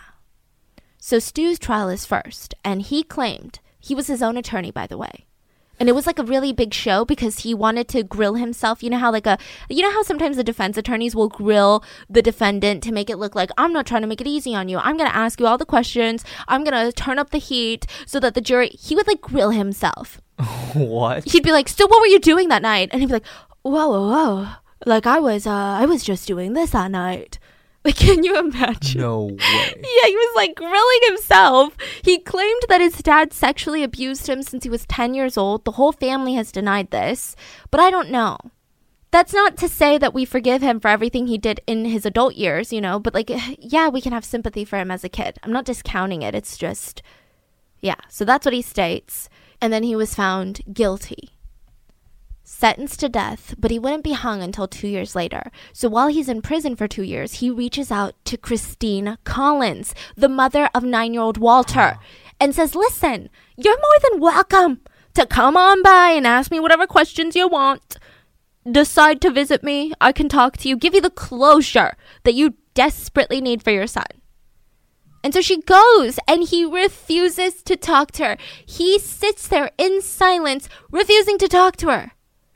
B: So Stu's trial is first, and he claimed, he was his own attorney, by the way. And it was like a really big show because he wanted to grill himself. You know how sometimes the defense attorneys will grill the defendant to make it look like, I'm not trying to make it easy on you. I'm going to ask you all the questions. I'm going to turn up the heat so that the jury, he would like grill himself.
C: What?
B: He'd be like, so what were you doing that night? And he'd be like, whoa. Like I was just doing this that night. Like, can you imagine?
C: No way.
B: Yeah, he was like grilling himself. He claimed that his dad sexually abused him since he was 10 years old. The whole family has denied this, but I don't know. That's not to say that we forgive him for everything he did in his adult years, but like, yeah, we can have sympathy for him as a kid. I'm not discounting it. It's just, yeah. So that's what he states. And then he was found guilty. Sentenced to death, but he wouldn't be hung until 2 years later. So while he's in prison for 2 years, he reaches out to Christine Collins, the mother of 9-year-old Walter, and says, listen, you're more than welcome to come on by and ask me whatever questions you want. Decide to visit me. I can talk to you, give you the closure that you desperately need for your son. And so she goes, and he refuses to talk to her. He sits there in silence, refusing to talk to her.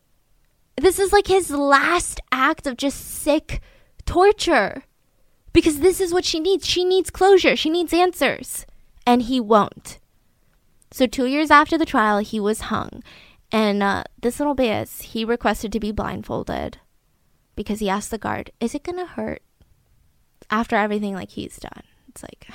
B: This is like his last act of just sick torture. Because this is what she needs. She needs closure. She needs answers. And he won't. So 2 years after the trial, he was hung. And this little Bias, he requested to be blindfolded. Because he asked the guard, is it going to hurt? After everything like he's done. It's like...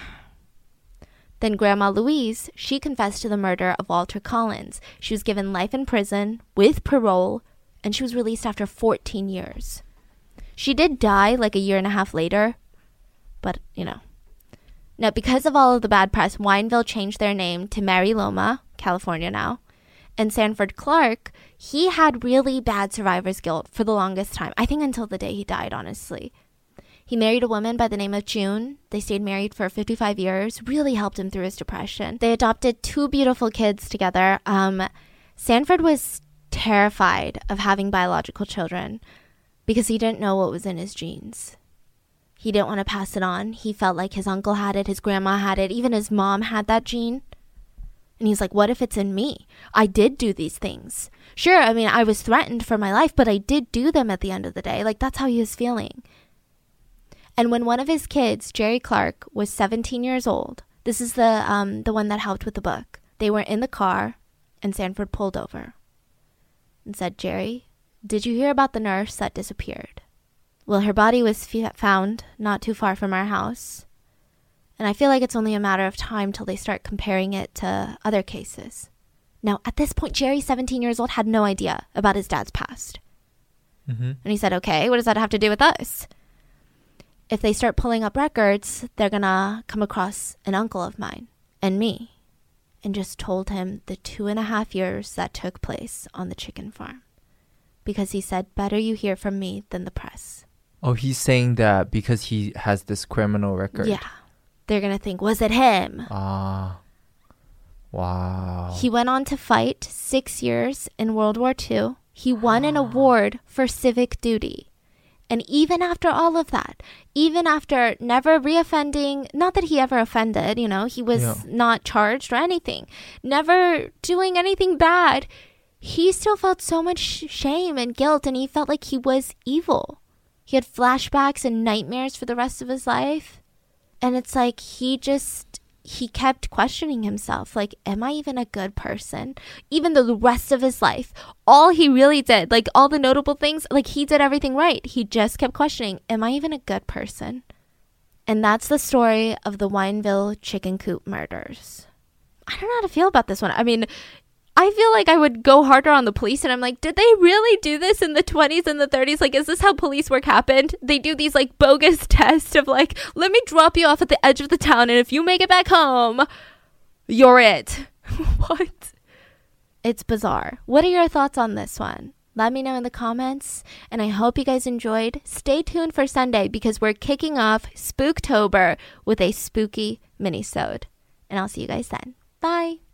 B: Then Grandma Louise, she confessed to the murder of Walter Collins. She was given life in prison with parole, and she was released after 14 years. She did die like a year and a half later, but, Now, because of all of the bad press, Wineville changed their name to Mary Loma, California now. And Sanford Clark, he had really bad survivor's guilt for the longest time. I think until the day he died, honestly. He married a woman by the name of June. They stayed married for 55 years, really helped him through his depression. They adopted 2 beautiful kids together. Sanford was terrified of having biological children because he didn't know what was in his genes. He didn't want to pass it on. He felt like his uncle had it, his grandma had it, even his mom had that gene. And he's like, what if it's in me? I did do these things. Sure, I mean, I was threatened for my life, but I did do them at the end of the day. Like, that's how he was feeling. And when one of his kids, Jerry Clark, was 17 years old, this is the one that helped with the book. They were in the car, and Sanford pulled over and said, Jerry, did you hear about the nurse that disappeared? Well, her body was found not too far from our house. And I feel like it's only a matter of time till they start comparing it to other cases. Now, at this point, Jerry, 17 years old, had no idea about his dad's past. And he said, okay, what does that have to do with us? If they start pulling up records, they're going to come across an uncle of mine and me. And just told him the 2.5 years that took place on the chicken farm. Because he said, better you hear from me than the press.
C: Oh, he's saying that because he has this criminal record.
B: Yeah. They're going to think, was it him?
C: Ah. Wow.
B: He went on to fight 6 years in World War II. He won an award for civic duty. And even after all of that, even after never reoffending, not that he ever offended, you know, he was not charged or anything, never doing anything bad, he still felt so much shame and guilt, and he felt like he was evil. He had flashbacks and nightmares for the rest of his life. And it's like he kept questioning himself. Like, am I even a good person? Even though the rest of his life, all he really did, like all the notable things, like he did everything right. He just kept questioning, am I even a good person? And that's the story of the Wineville chicken coop murders. I don't know how to feel about this one. I mean, I feel like I would go harder on the police, and I'm like, did they really do this in the 20s and the 30s? Like, is this how police work happened? They do these like bogus tests of like, let me drop you off at the edge of the town, and if you make it back home, you're it. What? It's bizarre. What are your thoughts on this one? Let me know in the comments, and I hope you guys enjoyed. Stay tuned for Sunday because we're kicking off Spooktober with a spooky mini-sode. And I'll see you guys then. Bye.